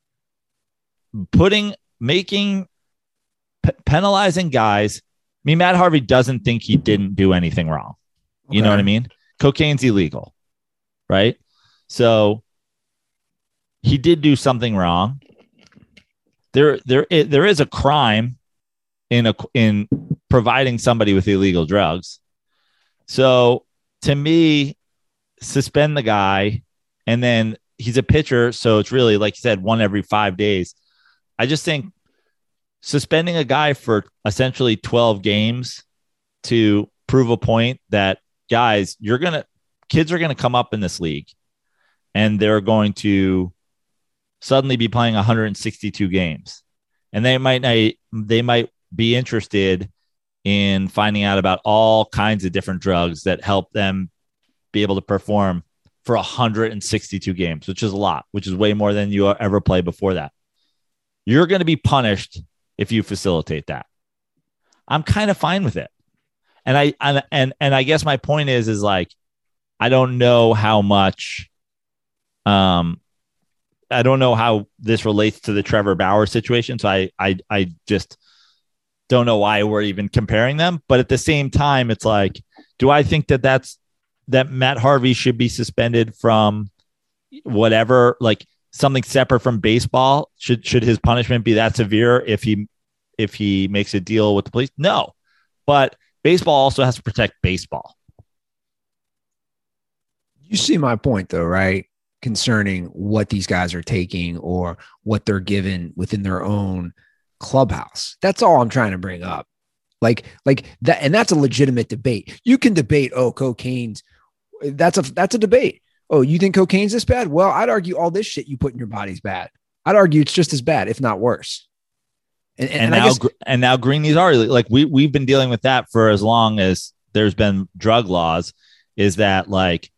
penalizing guys. I mean, Matt Harvey doesn't think he didn't do anything wrong. You know what I mean? Cocaine's illegal, right? So he did do something wrong. There is a crime in providing somebody with illegal drugs. So to me, suspend the guy, and then he's a pitcher, so it's really, like you said, one every 5 days. I just think suspending a guy for essentially 12 games to prove a point that, guys, kids are going to come up in this league and they're going to suddenly be playing 162 games, and they might be interested in finding out about all kinds of different drugs that help them be able to perform for 162 games, which is a lot, which is way more than you ever played before that. You're going to be punished if you facilitate that. I'm kind of fine with it. And I guess my point is like, I don't know how much, I don't know how this relates to the Trevor Bauer situation. So I just don't know why we're even comparing them. But at the same time, it's like, do I think that Matt Harvey should be suspended from whatever, like something separate from baseball? Should his punishment be that severe if he makes a deal with the police? No, but baseball also has to protect baseball. You see my point though, right? Concerning what these guys are taking or what they're given within their own clubhouse. That's all I'm trying to bring up. Like that, and that's a legitimate debate. You can debate, cocaine's. That's a debate. Oh, you think cocaine's this bad? Well, I'd argue all this shit you put in your body's bad. I'd argue it's just as bad, if not worse. And now greenies are like, we've been dealing with that for as long as there's been drug laws. Is that like,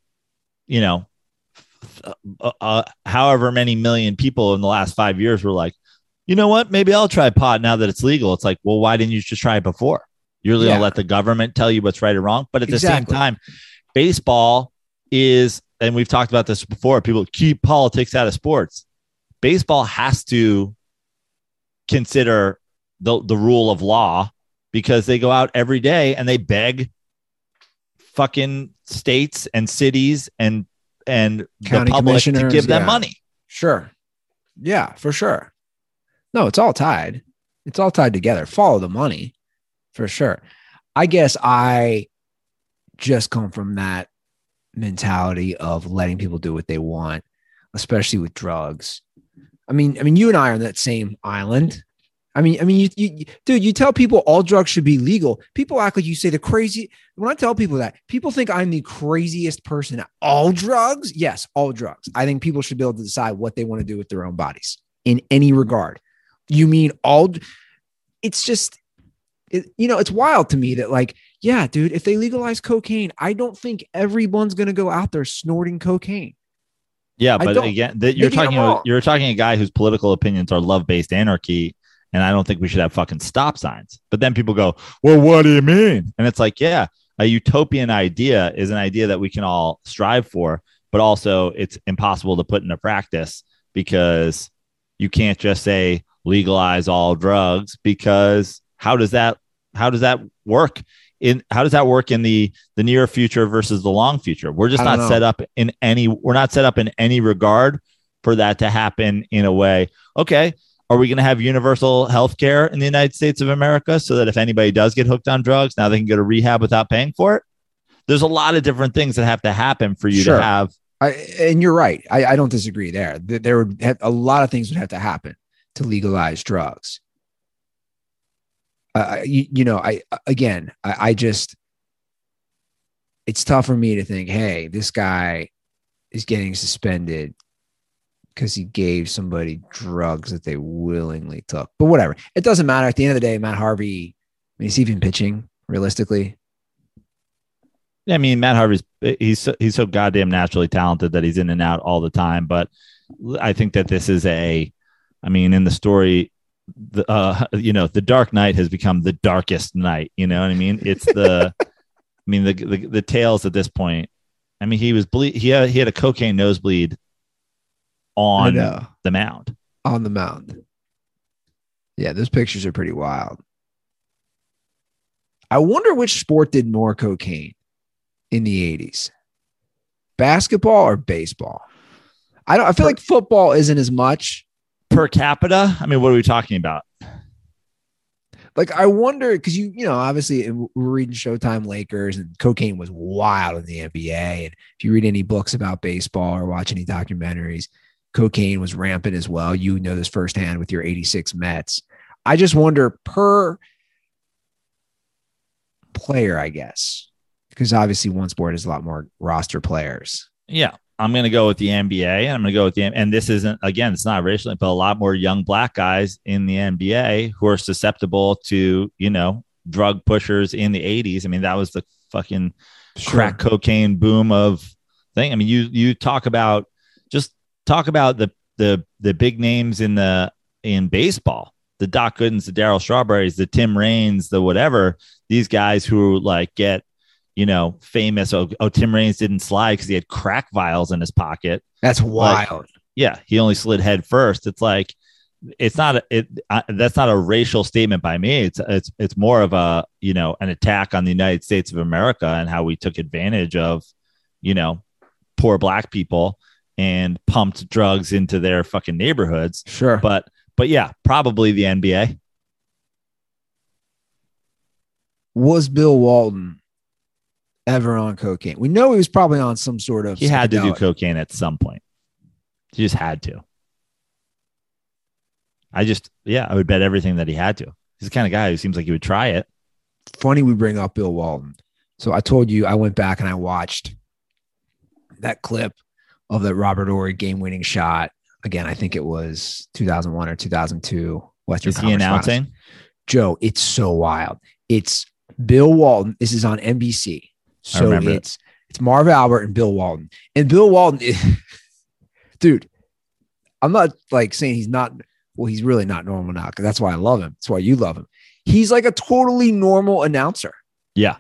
however many million people in the last 5 years were like, you know what, maybe I'll try pot now that it's legal. It's like, well, why didn't you just try it before? You're going to let the government tell you what's right or wrong. But at the same time, baseball is, and we've talked about this before, people keep politics out of sports. Baseball has to consider the rule of law, because they go out every day and they beg fucking states and cities and the public to give them money. Sure. Yeah, for sure. No, it's all tied. It's all tied together. Follow the money for sure. I guess I just come from that mentality of letting people do what they want, especially with drugs. I mean, you and I are on that same island. I mean, you tell people all drugs should be legal. People act like you say the crazy. When I tell people that, people think I'm the craziest person. All drugs? Yes, all drugs. I think people should be able to decide what they want to do with their own bodies in any regard. You mean all? It's just, it's wild to me that like Yeah, dude, if they legalize cocaine, I don't think everyone's going to go out there snorting cocaine. Yeah, I but don't. again, Maybe I'm wrong. you're talking a guy whose political opinions are love-based anarchy, and I don't think we should have fucking stop signs. But then people go, "Well, what do you mean?" And it's like, yeah, a utopian idea is an idea that we can all strive for, but also it's impossible to put into practice because you can't just say legalize all drugs because how does that work in how does that work in the near future versus the long future? We're just not set up in any regard for that to happen in a way. Okay, are we going to have universal health care in the United States of America so that if anybody does get hooked on drugs, now they can go to rehab without paying for it? There's a lot of different things that have to happen for you to have. And you're right. I don't disagree there. There would have a lot of things would have to happen to legalize drugs. I just, it's tough for me to think, hey, this guy is getting suspended because he gave somebody drugs that they willingly took. But whatever. It doesn't matter. At the end of the day, Matt Harvey, I mean, is he even pitching realistically? Yeah, I mean, Matt Harvey's he's so goddamn naturally talented that he's in and out all the time. But I think that this is in the story, the Dark Knight has become the darkest night. You know what I mean? It's the tales at this point. I mean, he had a cocaine nosebleed on the mound. On the mound. Yeah, those pictures are pretty wild. I wonder which sport did more cocaine in the 80s. Basketball or baseball? I feel like football isn't as much. Per capita? I mean, what are we talking about? Like, I wonder, because obviously we're reading Showtime Lakers and cocaine was wild in the NBA. And if you read any books about baseball or watch any documentaries, cocaine was rampant as well. You know this firsthand with your 86 Mets. I just wonder per player, I guess, because obviously one sport has a lot more roster players. Yeah. I'm going to go with the NBA, and I'm going to go with and this isn't, again, it's not racially, but a lot more young black guys in the NBA who are susceptible to, drug pushers in the 80s. I mean, that was the fucking crack cocaine boom of thing. I mean, you talk about the big names in baseball, the Doc Goodens, the Darryl Strawberries, the Tim Raines, the whatever, these guys who like get, famous. Oh, Tim Raines didn't slide because he had crack vials in his pocket. That's wild. He only slid head first. It's like, that's not a racial statement by me. It's more of a, an attack on the United States of America and how we took advantage of, poor black people and pumped drugs into their fucking neighborhoods. Sure. But yeah, probably the NBA. Was Bill Walton ever on cocaine? We know he was probably on some sort of. He had to do cocaine at some point. He just had to. I would bet everything that he had to. He's the kind of guy who seems like he would try it. Funny we bring up Bill Walton. So I told you I went back and I watched that clip of the Robert Horry game-winning shot. Again, I think it was 2001 or 2002 Western Conference. Is he announcing? Finals. Joe, it's so wild. It's Bill Walton. This is on NBC. So it's Marv Albert and Bill Walton. And Bill Walton, dude, I'm not like saying he's not, well, he's really not normal now because that's why I love him. That's why you love him. He's like a totally normal announcer. Yeah.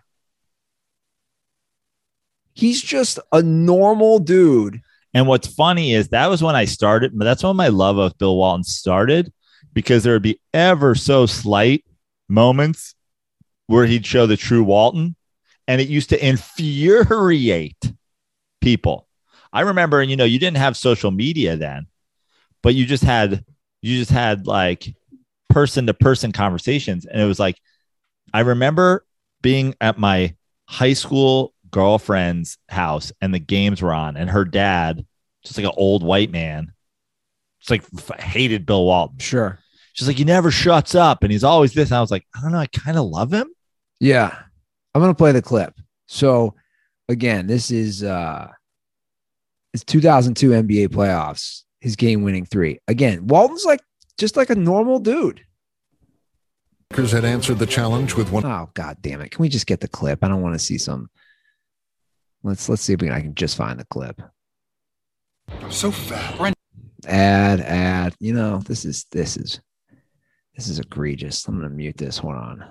He's just a normal dude. And what's funny is that was when I started, but that's when my love of Bill Walton started, because there would be ever so slight moments where he'd show the true Walton. And it used to infuriate people. I remember, you didn't have social media then, but you just had like person to person conversations. And it was like, I remember being at my high school girlfriend's house and the games were on, and her dad, just like an old white man, just like hated Bill Walton. Sure. She's like, he never shuts up and he's always this. And I was like, I don't know. I kind of love him. Yeah. I'm going to play the clip. So again, this is it's 2002 NBA playoffs, his game winning 3. Again, Walton's just like a normal dude. had answered the challenge with one. Oh, God damn it. Can we just get the clip? I don't want to see some. Let's see if I can just find the clip. So fat. Ad. You know, this is egregious. I'm going to mute this. Hold on.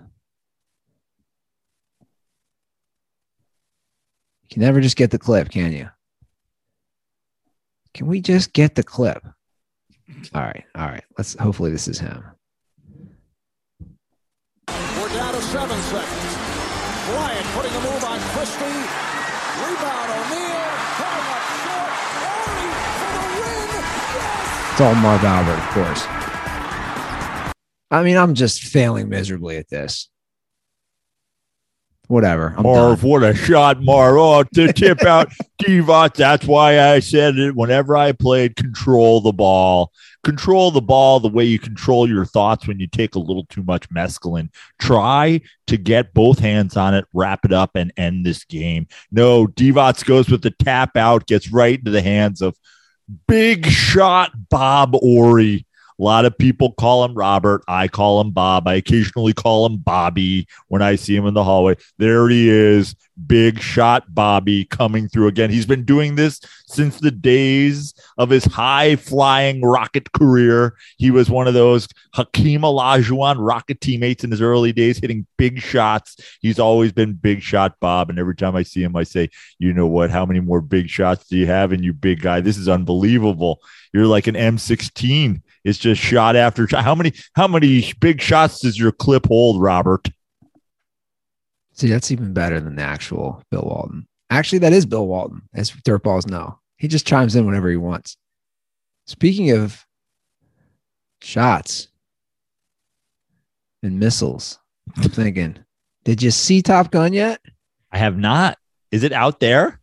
You can never just get the clip, can you? Can we just get the clip? All right. Hopefully this is him. We're down to 7 seconds. Bryant putting a move on Christie. Rebound O'Neal. Coming up short. Horry for the win. Yes! It's all Marv Albert, of course. I mean, I'm just failing miserably at this. Whatever. Marv, what a shot, Marv. Oh, to tip out Divac. That's why I said it whenever I played, control the ball. Control the ball the way you control your thoughts when you take a little too much mescaline. Try to get both hands on it, wrap it up, and end this game. No, Divac goes with the tap out, gets right into the hands of big shot Bob Horry. A lot of people call him Robert. I call him Bob. I occasionally call him Bobby when I see him in the hallway. There he is, big shot Bobby coming through again. He's been doing this since the days of his high-flying Rocket career. He was one of those Hakeem Olajuwon Rocket teammates in his early days, hitting big shots. He's always been big shot Bob, and every time I see him, I say, you know what? How many more big shots do you have in you, big guy? This is unbelievable. You're like an M16. It's just shot after shot. How many big shots does your clip hold, Robert? See, that's even better than the actual Bill Walton. Actually, that is Bill Walton, as dirtballs know. He just chimes in whenever he wants. Speaking of shots and missiles, I'm thinking, did you see Top Gun yet? I have not. Is it out there?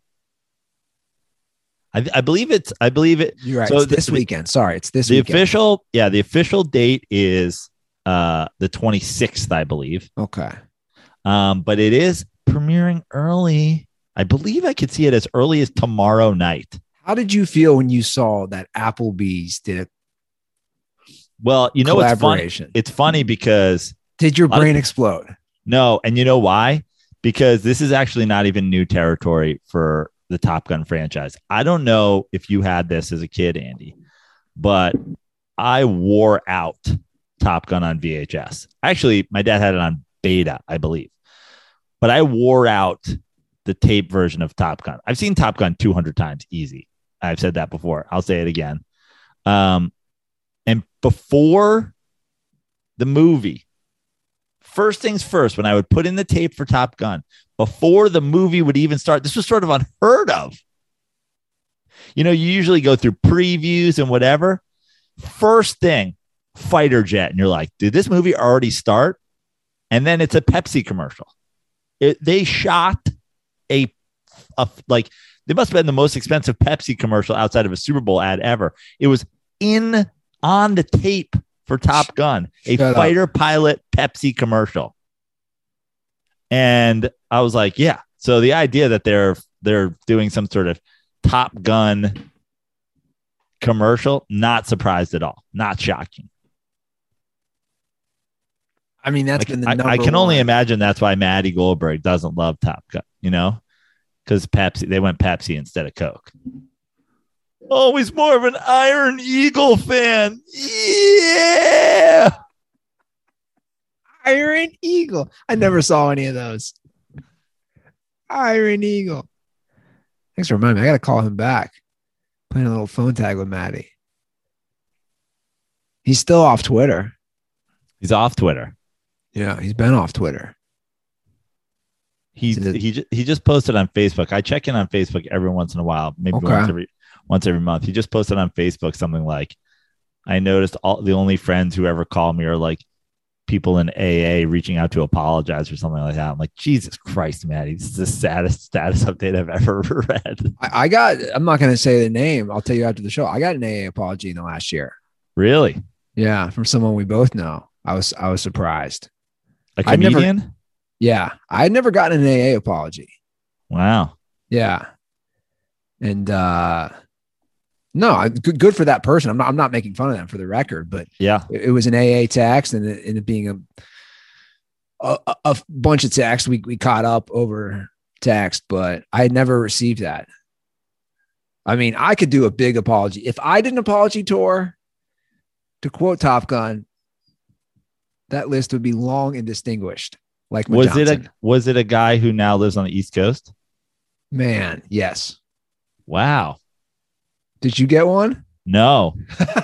I believe it. You're right. So it's this weekend. Sorry, it's this weekend. The official date is the 26th, I believe. Okay. But it is premiering early. I believe I could see it as early as tomorrow night. How did you feel when you saw that Applebee's did a Well, you know, it's funny. collaboration? It's funny because Did your brain explode? no, and you know why? Because this is actually not even new territory for the Top Gun franchise. I don't know if you had this as a kid, Andy, but I wore out Top Gun on VHS. Actually, my dad had it on beta, I believe, but I wore out the tape version of Top Gun. I've seen Top Gun 200 times easy. I've said that before. I'll say it again. And before the movie, first things first, when I would put in the tape for Top Gun, before the movie would even start, this was sort of unheard of. You know, you usually go through previews and whatever. First thing, fighter jet. And you're like, did this movie already start? And then it's a Pepsi commercial. They shot they must have been the most expensive Pepsi commercial outside of a Super Bowl ad ever. It was on the tape for Top Gun, a fighter pilot Pepsi commercial. And I was like, yeah. So the idea that they're doing some sort of Top Gun commercial, not surprised at all. Not shocking. I mean, that's been the number I can one. only imagine that's why Maddie Goldberg doesn't love Top Gun, you know, because they went Pepsi instead of Coke. Oh, he's more of an Iron Eagle fan. Yeah. Iron Eagle. I never saw any of those. Iron Eagle. Thanks for reminding me. I got to call him back. Playing a little phone tag with Maddie. He's still off Twitter. He's off Twitter. Yeah, he's been off Twitter. He just posted on Facebook. I check in on Facebook every once in a while, maybe once every month. He just posted on Facebook something like, I noticed the only friends who ever call me are like people in AA reaching out to apologize or something like that. I'm like, Jesus Christ, Maddie, this is the saddest status update I've ever read. I'm not going to say the name. I'll tell you after the show. I got an AA apology in the last year. Really? Yeah, from someone we both know. I was surprised. A comedian? I had never gotten an AA apology. Wow. Yeah. And no, good for that person. I'm not making fun of them for the record, but yeah, it was an AA text and it being a bunch of texts. We caught up over text, but I had never received that. I mean, I could do a big apology. If I did an apology tour, to quote Top Gun, that list would be long and distinguished. Like was it a guy who now lives on the East Coast? Man, yes. Wow. Did you get one? No.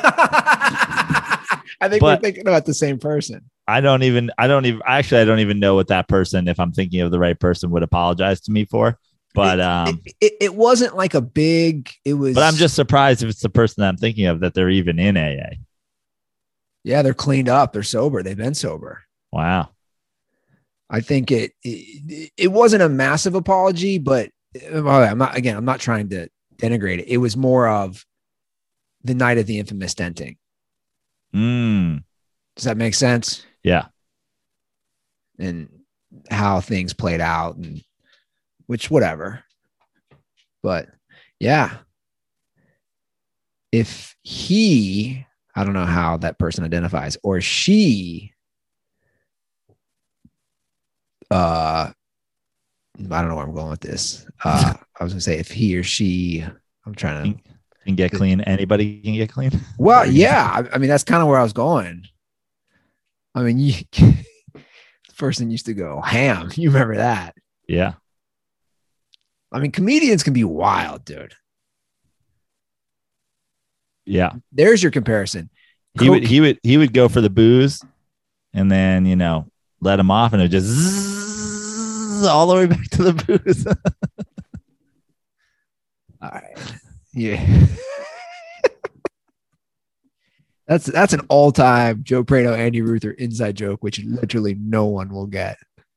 I think we're thinking about the same person. I don't even know what that person, if I'm thinking of the right person, would apologize to me for. But it wasn't like a big, it was. But I'm just surprised if it's the person that I'm thinking of that they're even in AA. Yeah, they're cleaned up. They're sober. They've been sober. Wow. I think it wasn't a massive apology, but I'm not trying to denigrate it. It was more of the night of the infamous denting. Does that make sense? Yeah. And how things played out, and which whatever. But yeah, if he, I don't know how that person identifies, or she, I don't know where I'm going with this. I was gonna say if he or she, I'm trying to can get clean. Anybody can get clean. Well, yeah. I mean, that's kind of where I was going. I mean, the person used to go ham. You remember that? Yeah. I mean, comedians can be wild, dude. Yeah. There's your comparison. He would go for the booze, and then let him off, and it just zzz, all the way back to the booze. All right. Yeah. That's an all-time Joe Prano, Andy Ruther inside joke, which literally no one will get.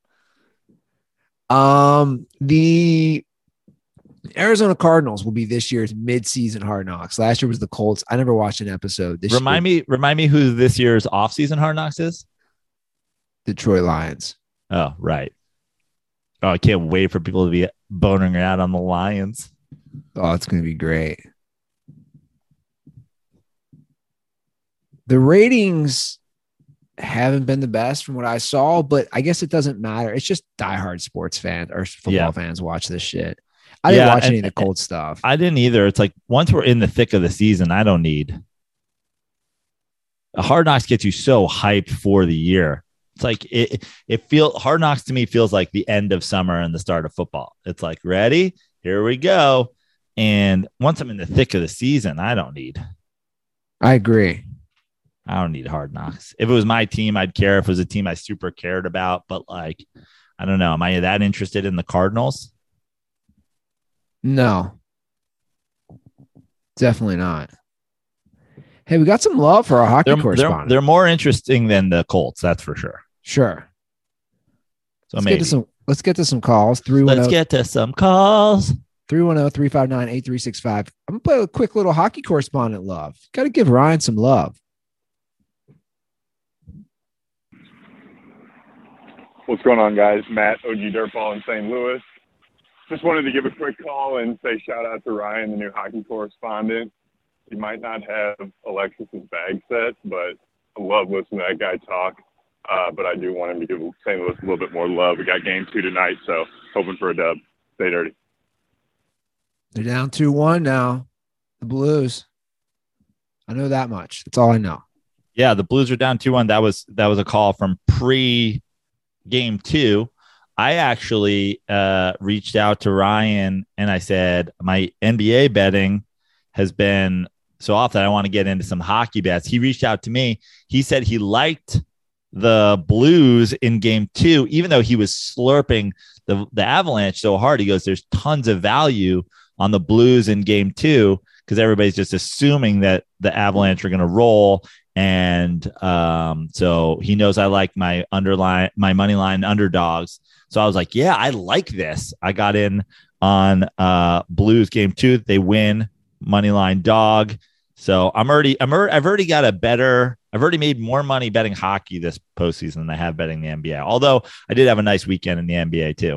The Arizona Cardinals will be this year's mid-season Hard Knocks. Last year was the Colts. I never watched an episode. Remind me who this year's off-season Hard Knocks is? Detroit Lions. Oh, right. Oh, I can't wait for people to be boning out on the Lions. Oh, it's going to be great. The ratings haven't been the best from what I saw, but I guess it doesn't matter. It's just diehard sports fans or football fans watch this shit. I didn't watch any of the Colts stuff. I didn't either. It's like once we're in the thick of the season, I don't need. Hard Knocks gets you so hyped for the year. It's like Hard Knocks to me feels like the end of summer and the start of football. It's like, ready? Here we go. And once I'm in the thick of the season, I don't need. I agree. I don't need Hard Knocks. If it was my team, I'd care. If it was a team I super cared about, but I don't know. Am I that interested in the Cardinals? No, definitely not. Hey, we got some love for our hockey correspondent. They're more interesting than the Colts. That's for sure. Sure. So let's get to some calls. 310-359-8365. I'm going to play a quick little hockey correspondent love. Got to give Ryan some love. What's going on, guys? Matt, OG Dirtball in St. Louis. Just wanted to give a quick call and say shout out to Ryan, the new hockey correspondent. He might not have Alexis's bag set, but I love listening to that guy talk. But I do want him to give St. Louis a little bit more love. We got game 2 tonight, so hoping for a dub. Stay dirty. They're down 2-1 now. The Blues. I know that much. That's all I know. Yeah, the Blues are down 2-1. That was a call from game 2. I actually reached out to Ryan and I said, my NBA betting has been so off that I want to get into some hockey bets. He reached out to me. He said he liked the Blues in game 2, even though he was slurping the Avalanche so hard. He goes, there's tons of value on the Blues in game 2 because everybody's just assuming that the Avalanche are going to roll. And so he knows I like my money line underdogs. So I was like, yeah, I like this. I got in on Blues game 2. They win, money line dog. So I've already made more money betting hockey this postseason than I have betting the NBA. Although I did have a nice weekend in the NBA too.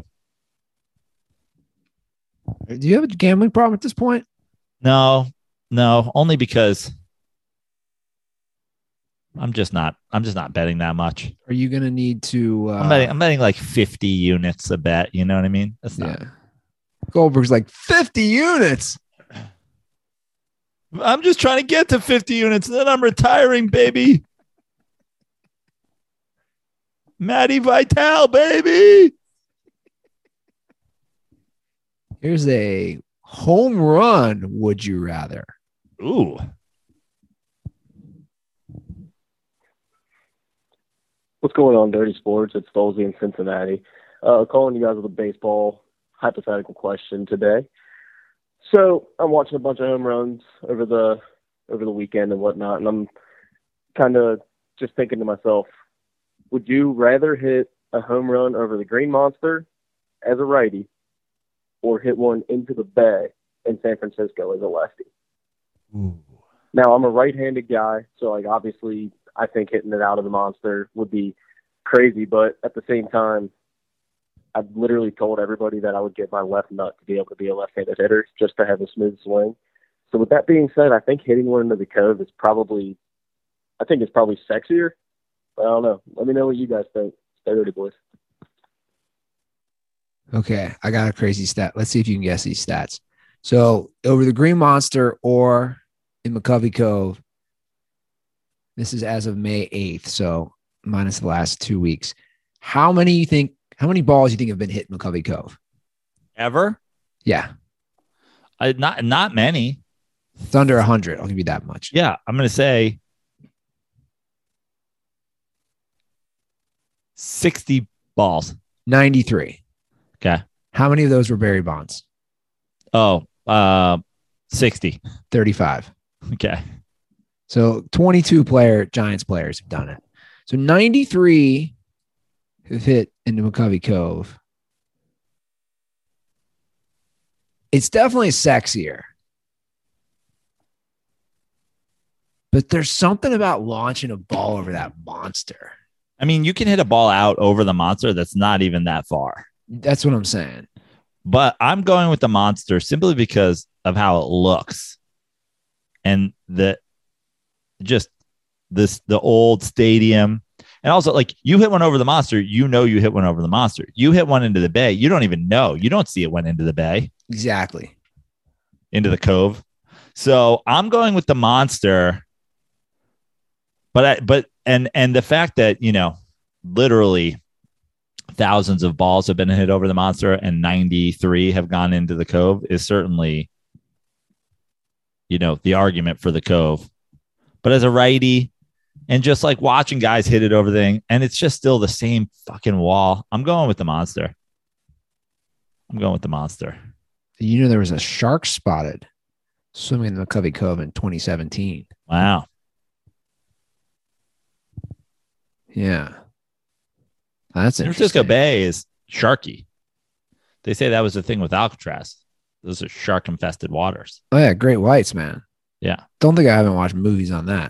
Do you have a gambling problem at this point? No, only because I'm just not betting that much. Are you going to need to? I'm betting like 50 units a bet. You know what I mean? That's not. Yeah. Goldberg's like 50 units. I'm just trying to get to 50 units, and then I'm retiring, baby. Matty Vital, baby. Here's a home run. Would you rather? Ooh. What's going on, Dirty Sports? It's Stolzy in Cincinnati. Calling you guys with a baseball hypothetical question today. So I'm watching a bunch of home runs over the weekend and whatnot, and I'm kind of just thinking to myself, would you rather hit a home run over the Green Monster as a righty or hit one into the bay in San Francisco as a lefty? Ooh. Now, I'm a right-handed guy, so like obviously I think hitting it out of the Monster would be crazy, but at the same time, I've literally told everybody that I would get my left nut to be able to be a left-handed hitter just to have a smooth swing. So with that being said, I think hitting one into the cove is probably sexier. But I don't know. Let me know what you guys think. Stay ready, boys. Okay, I got a crazy stat. Let's see if you can guess these stats. So over the Green Monster or in McCovey Cove, this is as of May 8th, so minus the last 2 weeks. How many balls you think have been hit in McCovey Cove? Ever? Yeah. Not many. It's under 100. I'll give you that much. Yeah, I'm going to say 60 balls. 93. Okay. How many of those were Barry Bonds? 60. 35. Okay. So 22 Giants players have done it. So 93 have hit into McCovey Cove. It's definitely sexier. But there's something about launching a ball over that monster. I mean, you can hit a ball out over the monster that's not even that far. That's what I'm saying. But I'm going with the monster simply because of how it looks. And the old stadium. And also, like, you hit one over the monster, you know you hit one over the monster. You hit one into the bay, you don't even know. You don't see it went into the bay. Exactly. Into the cove. So I'm going with the monster. But the fact that, you know, literally thousands of balls have been hit over the monster and 93 have gone into the cove is certainly, you know, the argument for the cove. But as a righty and just like watching guys hit it over the thing, and it's just still the same fucking wall, I'm going with the monster. You know, there was a shark spotted swimming in the McCovey Cove in 2017. Wow. Yeah. That's San interesting. Francisco Bay is sharky. They say that was the thing with Alcatraz. Those are shark-infested waters. Oh, yeah. Great Whites, man. Yeah. Don't think I haven't watched movies on that.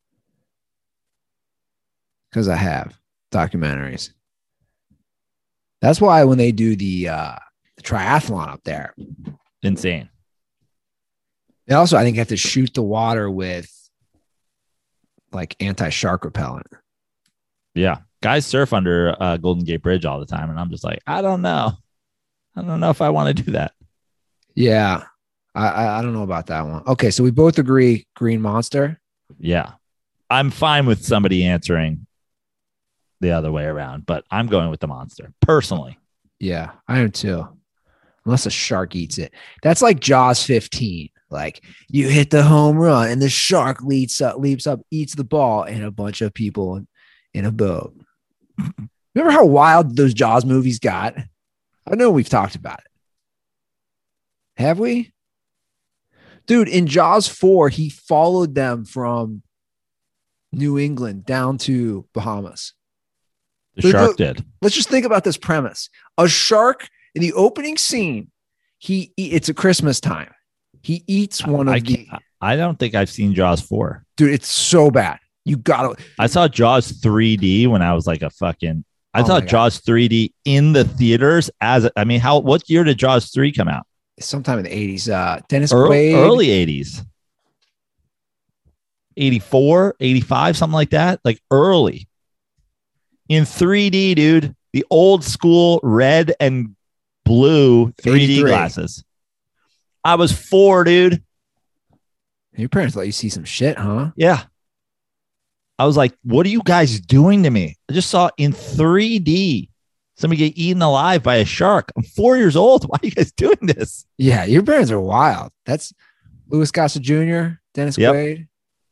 Because I have documentaries. That's why when they do the triathlon up there. Insane. They also, I think, have to shoot the water with like anti-shark repellent. Yeah. Guys surf under Golden Gate Bridge all the time. And I'm just like, I don't know. I don't know if I want to do that. Yeah. I don't know about that one. Okay. So we both agree Green Monster. Yeah. I'm fine with somebody answering the other way around, but I'm going with the monster personally. Yeah, I am too. Unless a shark eats it. That's like Jaws 15. Like you hit the home run and the shark leaps up, eats the ball, and a bunch of people in a boat. Remember how wild those Jaws movies got? I know we've talked about it. Have we? Dude, in Jaws 4, he followed them from New England down to Bahamas. The shark did. Let's just think about this premise. A shark in the opening scene, it's a Christmas time. He eats one of the... I don't think I've seen Jaws 4. Dude, it's so bad. You got to... I saw Jaws 3D when I was like a fucking... I saw Jaws 3D in the theaters what year did Jaws 3 come out? Sometime in the 80s. Dennis Quaid. Early 80s. 84, 85, something like that, like early in 3D, dude. The old school red and blue 3D 83. glasses. I was 4, dude. Your parents let you see some shit, huh? Yeah. I was like, what are you guys doing to me? I just saw in 3D somebody get eaten alive by a shark. I'm 4 years old. Why are you guys doing this? Yeah, your parents are wild. That's Louis Gossett Jr., Dennis Yep. Quaid.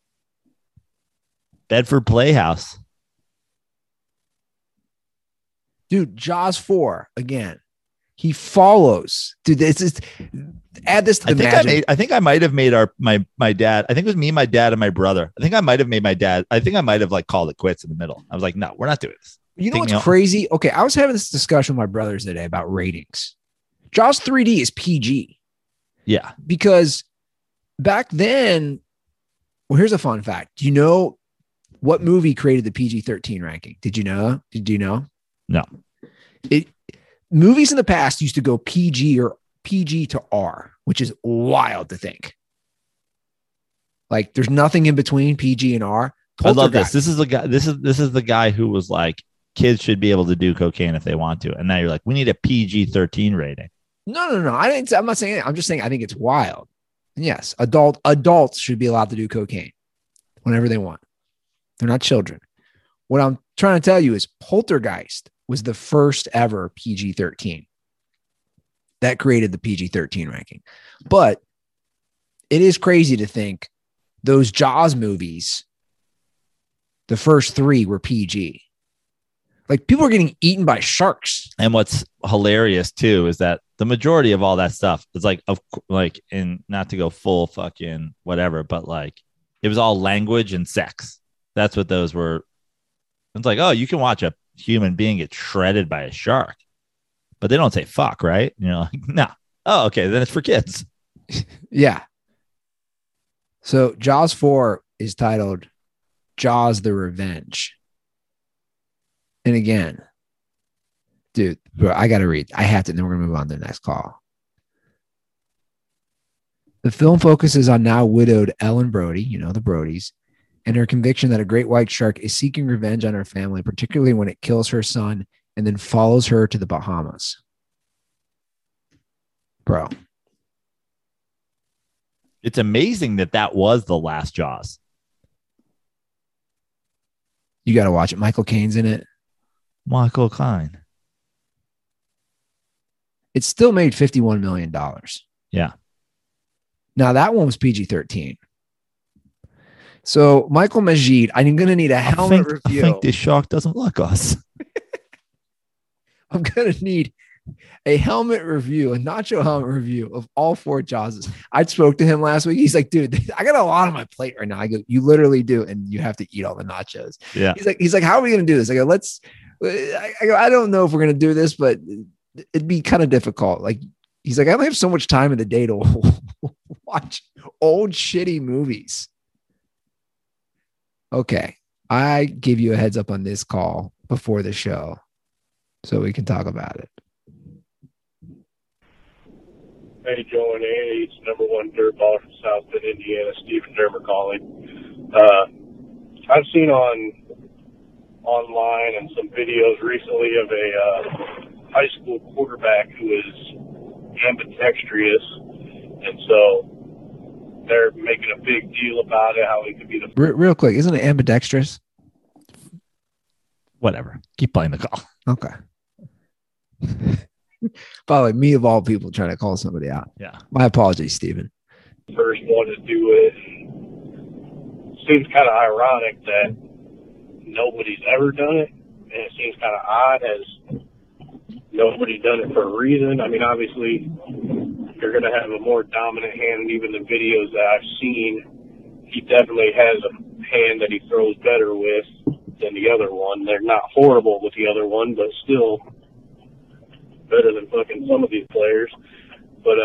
Bedford Playhouse. Dude, Jaws 4 again. He follows. Dude, it's just add this to the magic. I think I might have made my dad. I think it was me, my dad, and my brother. I think I might have made my dad. I think I might have like called it quits in the middle. I was like, no, we're not doing this. You know what's crazy? Okay, I was having this discussion with my brothers today about ratings. Jaws 3D is PG. Yeah. Because back then, well, here's a fun fact. Do you know what movie created the PG-13 ranking? Did you know? Did you know? No. Movies in the past used to go PG or PG to R, which is wild to think. Like there's nothing in between PG and R. I love this. This is the guy. This is the guy who was like, kids should be able to do cocaine if they want to, and now you're like, we need a PG-13 rating. No. I'm not saying it. I'm just saying I think it's wild. And yes, adults should be allowed to do cocaine whenever they want. They're not children. What I'm trying to tell you is Poltergeist was the first ever PG-13 that created the PG-13 ranking. But it is crazy to think those Jaws movies, the first 3 were PG. Like people are getting eaten by sharks. And what's hilarious too is that the majority of all that stuff is like, in not to go full fucking whatever, but like it was all language and sex. That's what those were. It's like, oh, you can watch a human being get shredded by a shark, but they don't say fuck, right? You know, like, no. Oh, okay, then it's for kids. Yeah. So Jaws 4 is titled Jaws the Revenge. And again, dude, bro, I got to read. I have to, and then we're going to move on to the next call. The film focuses on now widowed Ellen Brody, you know, the Brodies, and her conviction that a great white shark is seeking revenge on her family, particularly when it kills her son and then follows her to the Bahamas. Bro. It's amazing that was the last Jaws. You got to watch it. Michael Caine's in it. Michael Caine. It still made $51 million. Yeah. Now that one was PG-13. So Michael Majid, I'm going to need a helmet review. I think this shark doesn't like us. I'm going to need a helmet review, a nacho helmet review of all 4 Jawses. I spoke to him last week. He's like, dude, I got a lot on my plate right now. I go, you literally do. And you have to eat all the nachos. Yeah. He's like, how are we going to do this? I go, I don't know if we're going to do this, but it'd be kind of difficult. Like, he's like, I only have so much time in the day to watch old shitty movies. Okay. I give you a heads up on this call before the show so we can talk about it. Hey, Joe and Andy, it's number 1 dirt baller from South Bend, Indiana, Stephen Dermer calling. I've seen online and some videos recently of a high school quarterback who is ambidextrous, and so they're making a big deal about it, how he could be the real quick. Isn't it ambidextrous? Whatever. Keep playing the call. Okay. By the way, me of all people trying to call somebody out. Yeah. My apologies, Stephen. first one to do it. Seems kind of ironic that nobody's ever done it, and it seems kind of odd as nobody's done it for a reason. I mean, obviously, you're going to have a more dominant hand, and even the videos that I've seen, he definitely has a hand that he throws better with than the other one. They're not horrible with the other one, but still better than fucking some of these players. But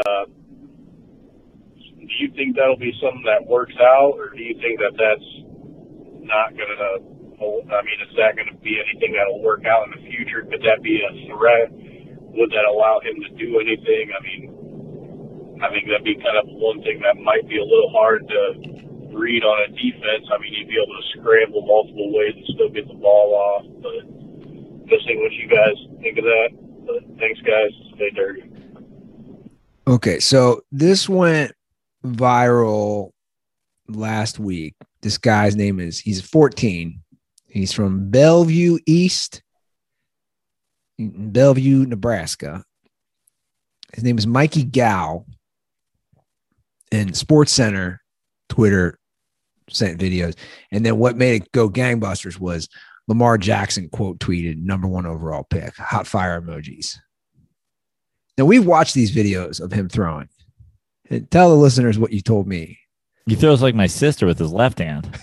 do you think that'll be something that works out, or do you think that that's not going to, I mean, is that going to be anything that'll work out in the future? Could that be a threat? Would that allow him to do anything? I mean, I think that'd be kind of one thing that might be a little hard to read on a defense. I mean, you'd be able to scramble multiple ways and still get the ball off. But just seeing what you guys think of that. But thanks, guys. Stay dirty. Okay, so this went viral last week. This guy's name he's 14. He's from Bellevue East, in Bellevue, Nebraska. His name is Mikey Gow. And Sports Center, Twitter sent videos. And then what made it go gangbusters was Lamar Jackson quote tweeted #1 overall pick, hot fire emojis. Now we've watched these videos of him throwing. And tell the listeners what you told me. He throws like my sister with his left hand.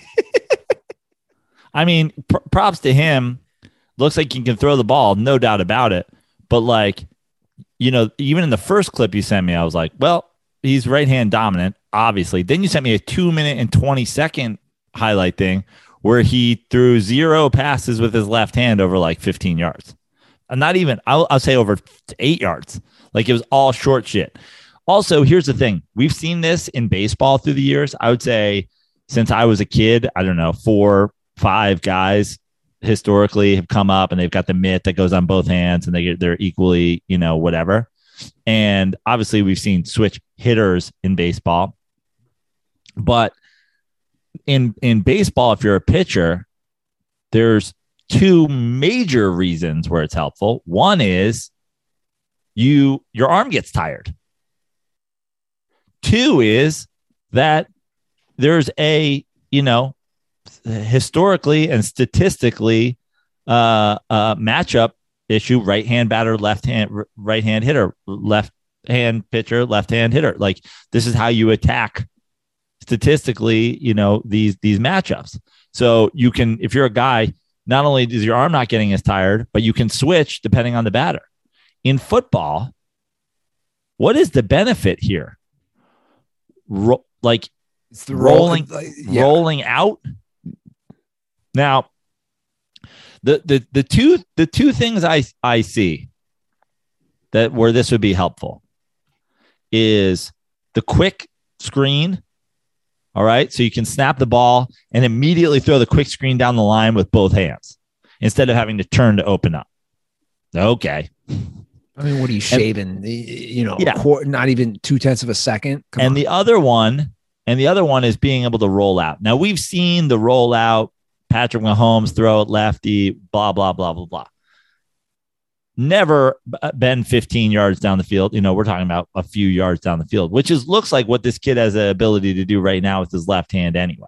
I mean, props to him. Looks like he can throw the ball, no doubt about it. But like, you know, even in the first clip you sent me, I was like, well, he's right hand dominant, obviously. Then you sent me a 2-minute and 20-second highlight thing where he threw 0 passes with his left hand over like 15 yards. And not even, I'll say over 8 yards. Like it was all short shit. Also, here's the thing. We've seen this in baseball through the years. I would say since I was a kid, I don't know, 4, 5 guys historically have come up and they've got the mitt that goes on both hands and they're equally, you know, whatever. And obviously we've seen switch hitters in baseball. But in baseball, if you're a pitcher, there's 2 major reasons where it's helpful. One is your arm gets tired. 2 is that there's a, you know, historically and statistically matchup issue, right hand batter, right hand hitter, left hand pitcher, left hand hitter. Like this is how you attack statistically, you know, these matchups. So you can, if you're a guy, not only is your arm not getting as tired, but you can switch depending on the batter. In football, what is the benefit here? It's the rolling out. Now, the two things I see that where this would be helpful is the quick screen. All right. So you can snap the ball and immediately throw the quick screen down the line with both hands instead of having to turn to open up. Okay. I mean, what are you shaving? Not even 0.2 of a second. The other one is being able to roll out. Now we've seen the rollout, Patrick Mahomes throw it lefty, blah, blah, blah, blah, blah. Never been 15 yards down the field. You know, we're talking about a few yards down the field, which looks like what this kid has the ability to do right now with his left hand anyway.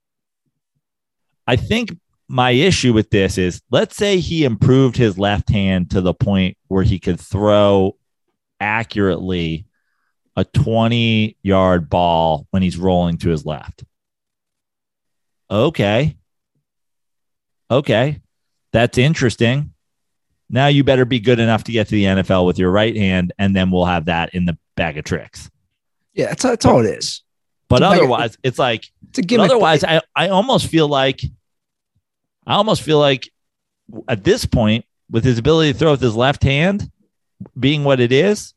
I think my issue with this is, let's say he improved his left hand to the point where he could throw accurately a 20-yard ball when he's rolling to his left. Okay. That's interesting. Now you better be good enough to get to the NFL with your right hand, and then we'll have that in the bag of tricks. Yeah, that's all it is. But otherwise, it's like, it's a gimmick. Otherwise, I almost feel like at this point, with his ability to throw with his left hand being what it is,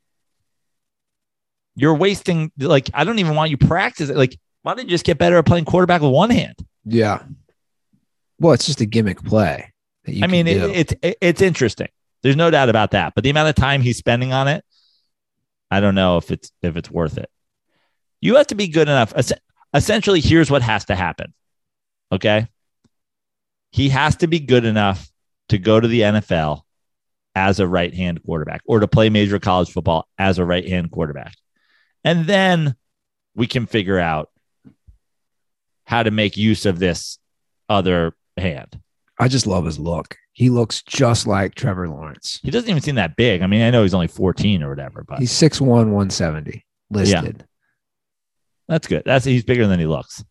you're wasting, like, I don't even want you practice it. Like, why don't you just get better at playing quarterback with one hand? Yeah. Well, it's just a gimmick play. I mean, it's interesting. There's no doubt about that. But the amount of time he's spending on it, I don't know if it's worth it. You have to be good enough. Essentially, here's what has to happen. Okay. He has to be good enough to go to the NFL as a right-hand quarterback or to play major college football as a right-hand quarterback. And then we can figure out how to make use of this other hand. I just love his look. He looks just like Trevor Lawrence. He doesn't even seem that big. I mean, I know he's only 14 or whatever, but he's 6'1", 170 listed. Yeah. That's good. He's bigger than he looks.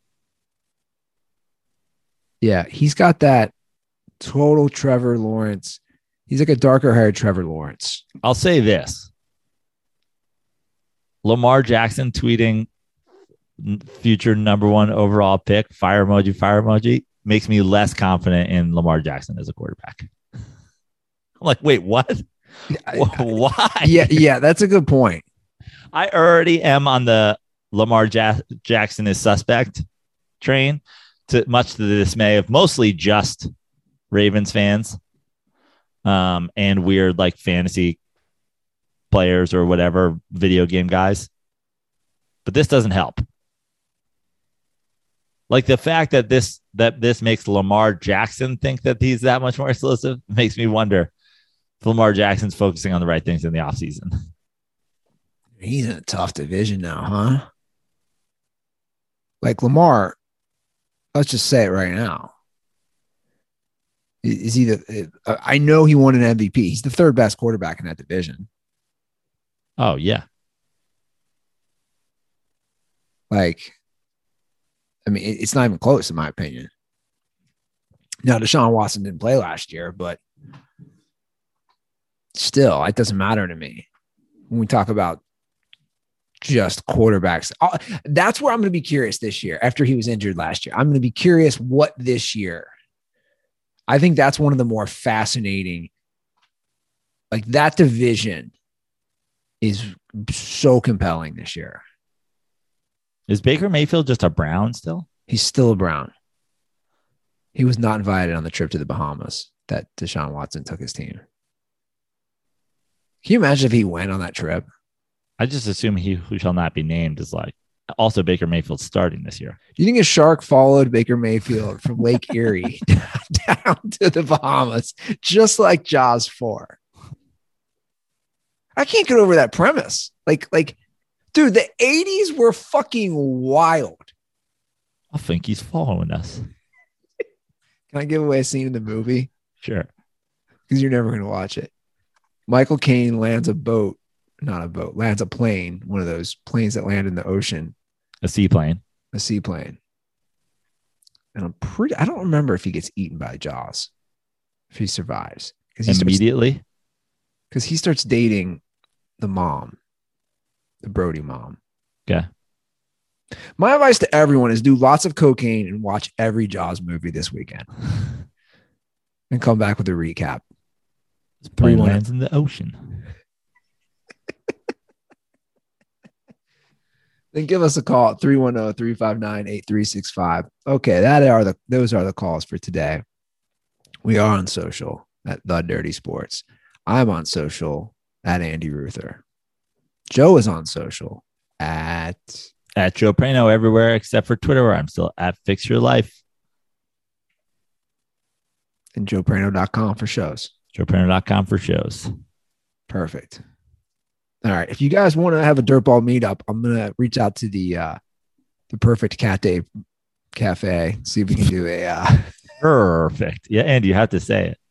Yeah, he's got that total Trevor Lawrence. He's like a darker haired Trevor Lawrence. I'll say this. Lamar Jackson tweeting future #1 overall pick, fire emoji, makes me less confident in Lamar Jackson as a quarterback. I'm like, wait, what? Why? Yeah, that's a good point. I already am on the Lamar Jackson is suspect train, much to the dismay of mostly just Ravens fans and weird like fantasy players or whatever, video game guys. But this doesn't help. Like the fact that this makes Lamar Jackson think that he's that much more explosive makes me wonder if Lamar Jackson's focusing on the right things in the offseason. He's in a tough division now, huh? Like Lamar, let's just say it right now. Is he I know he won an MVP. He's the third best quarterback in that division. Oh, yeah. Like, I mean, it's not even close, in my opinion. Now, Deshaun Watson didn't play last year, but still, it doesn't matter to me when we talk about just quarterbacks. That's where I'm going to be curious this year after he was injured last year. I'm going to be curious what this year. I think that's one of the more fascinating. Like that division is so compelling this year. Is Baker Mayfield just a Brown still? He's still a Brown. He was not invited on the trip to the Bahamas that Deshaun Watson took his team. Can you imagine if he went on that trip? I just assume he who shall not be named is like also Baker Mayfield starting this year. Do you think a shark followed Baker Mayfield from Lake Erie down to the Bahamas, just like Jaws 4? I can't get over that premise. Like, dude, the 80s were fucking wild. I think he's following us. Can I give away a scene in the movie? Sure. Because you're never going to watch it. Michael Caine lands a plane, one of those planes that land in the ocean. A seaplane. And I don't remember if he gets eaten by Jaws, if he survives. Immediately? Because he starts dating the mom, the Brody mom. Okay. My advice to everyone is do lots of cocaine and watch every Jaws movie this weekend. And come back with a recap. This plane lands in the ocean. Then give us a call at 310-359-8365. Okay, those are the calls for today. We are on social at The Dirty Sports. I'm on social at Andy Ruther. Joe is on social at Joe Prano everywhere except for Twitter, where I'm still at Fix Your Life. And joeprano.com for shows. joeprano.com for shows. Perfect. All right. If you guys want to have a dirtball meetup, I'm going to reach out to the Perfect Cat Day Cafe. See if we can do a perfect. Yeah, Andy, you have to say it.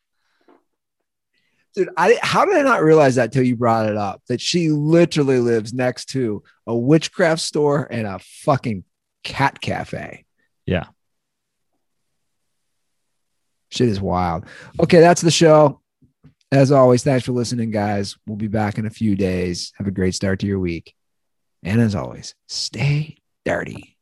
Dude, how did I not realize that till you brought it up? That she literally lives next to a witchcraft store and a fucking cat cafe. Yeah. Shit is wild. Okay, that's the show. As always, thanks for listening, guys. We'll be back in a few days. Have a great start to your week. And as always, stay dirty.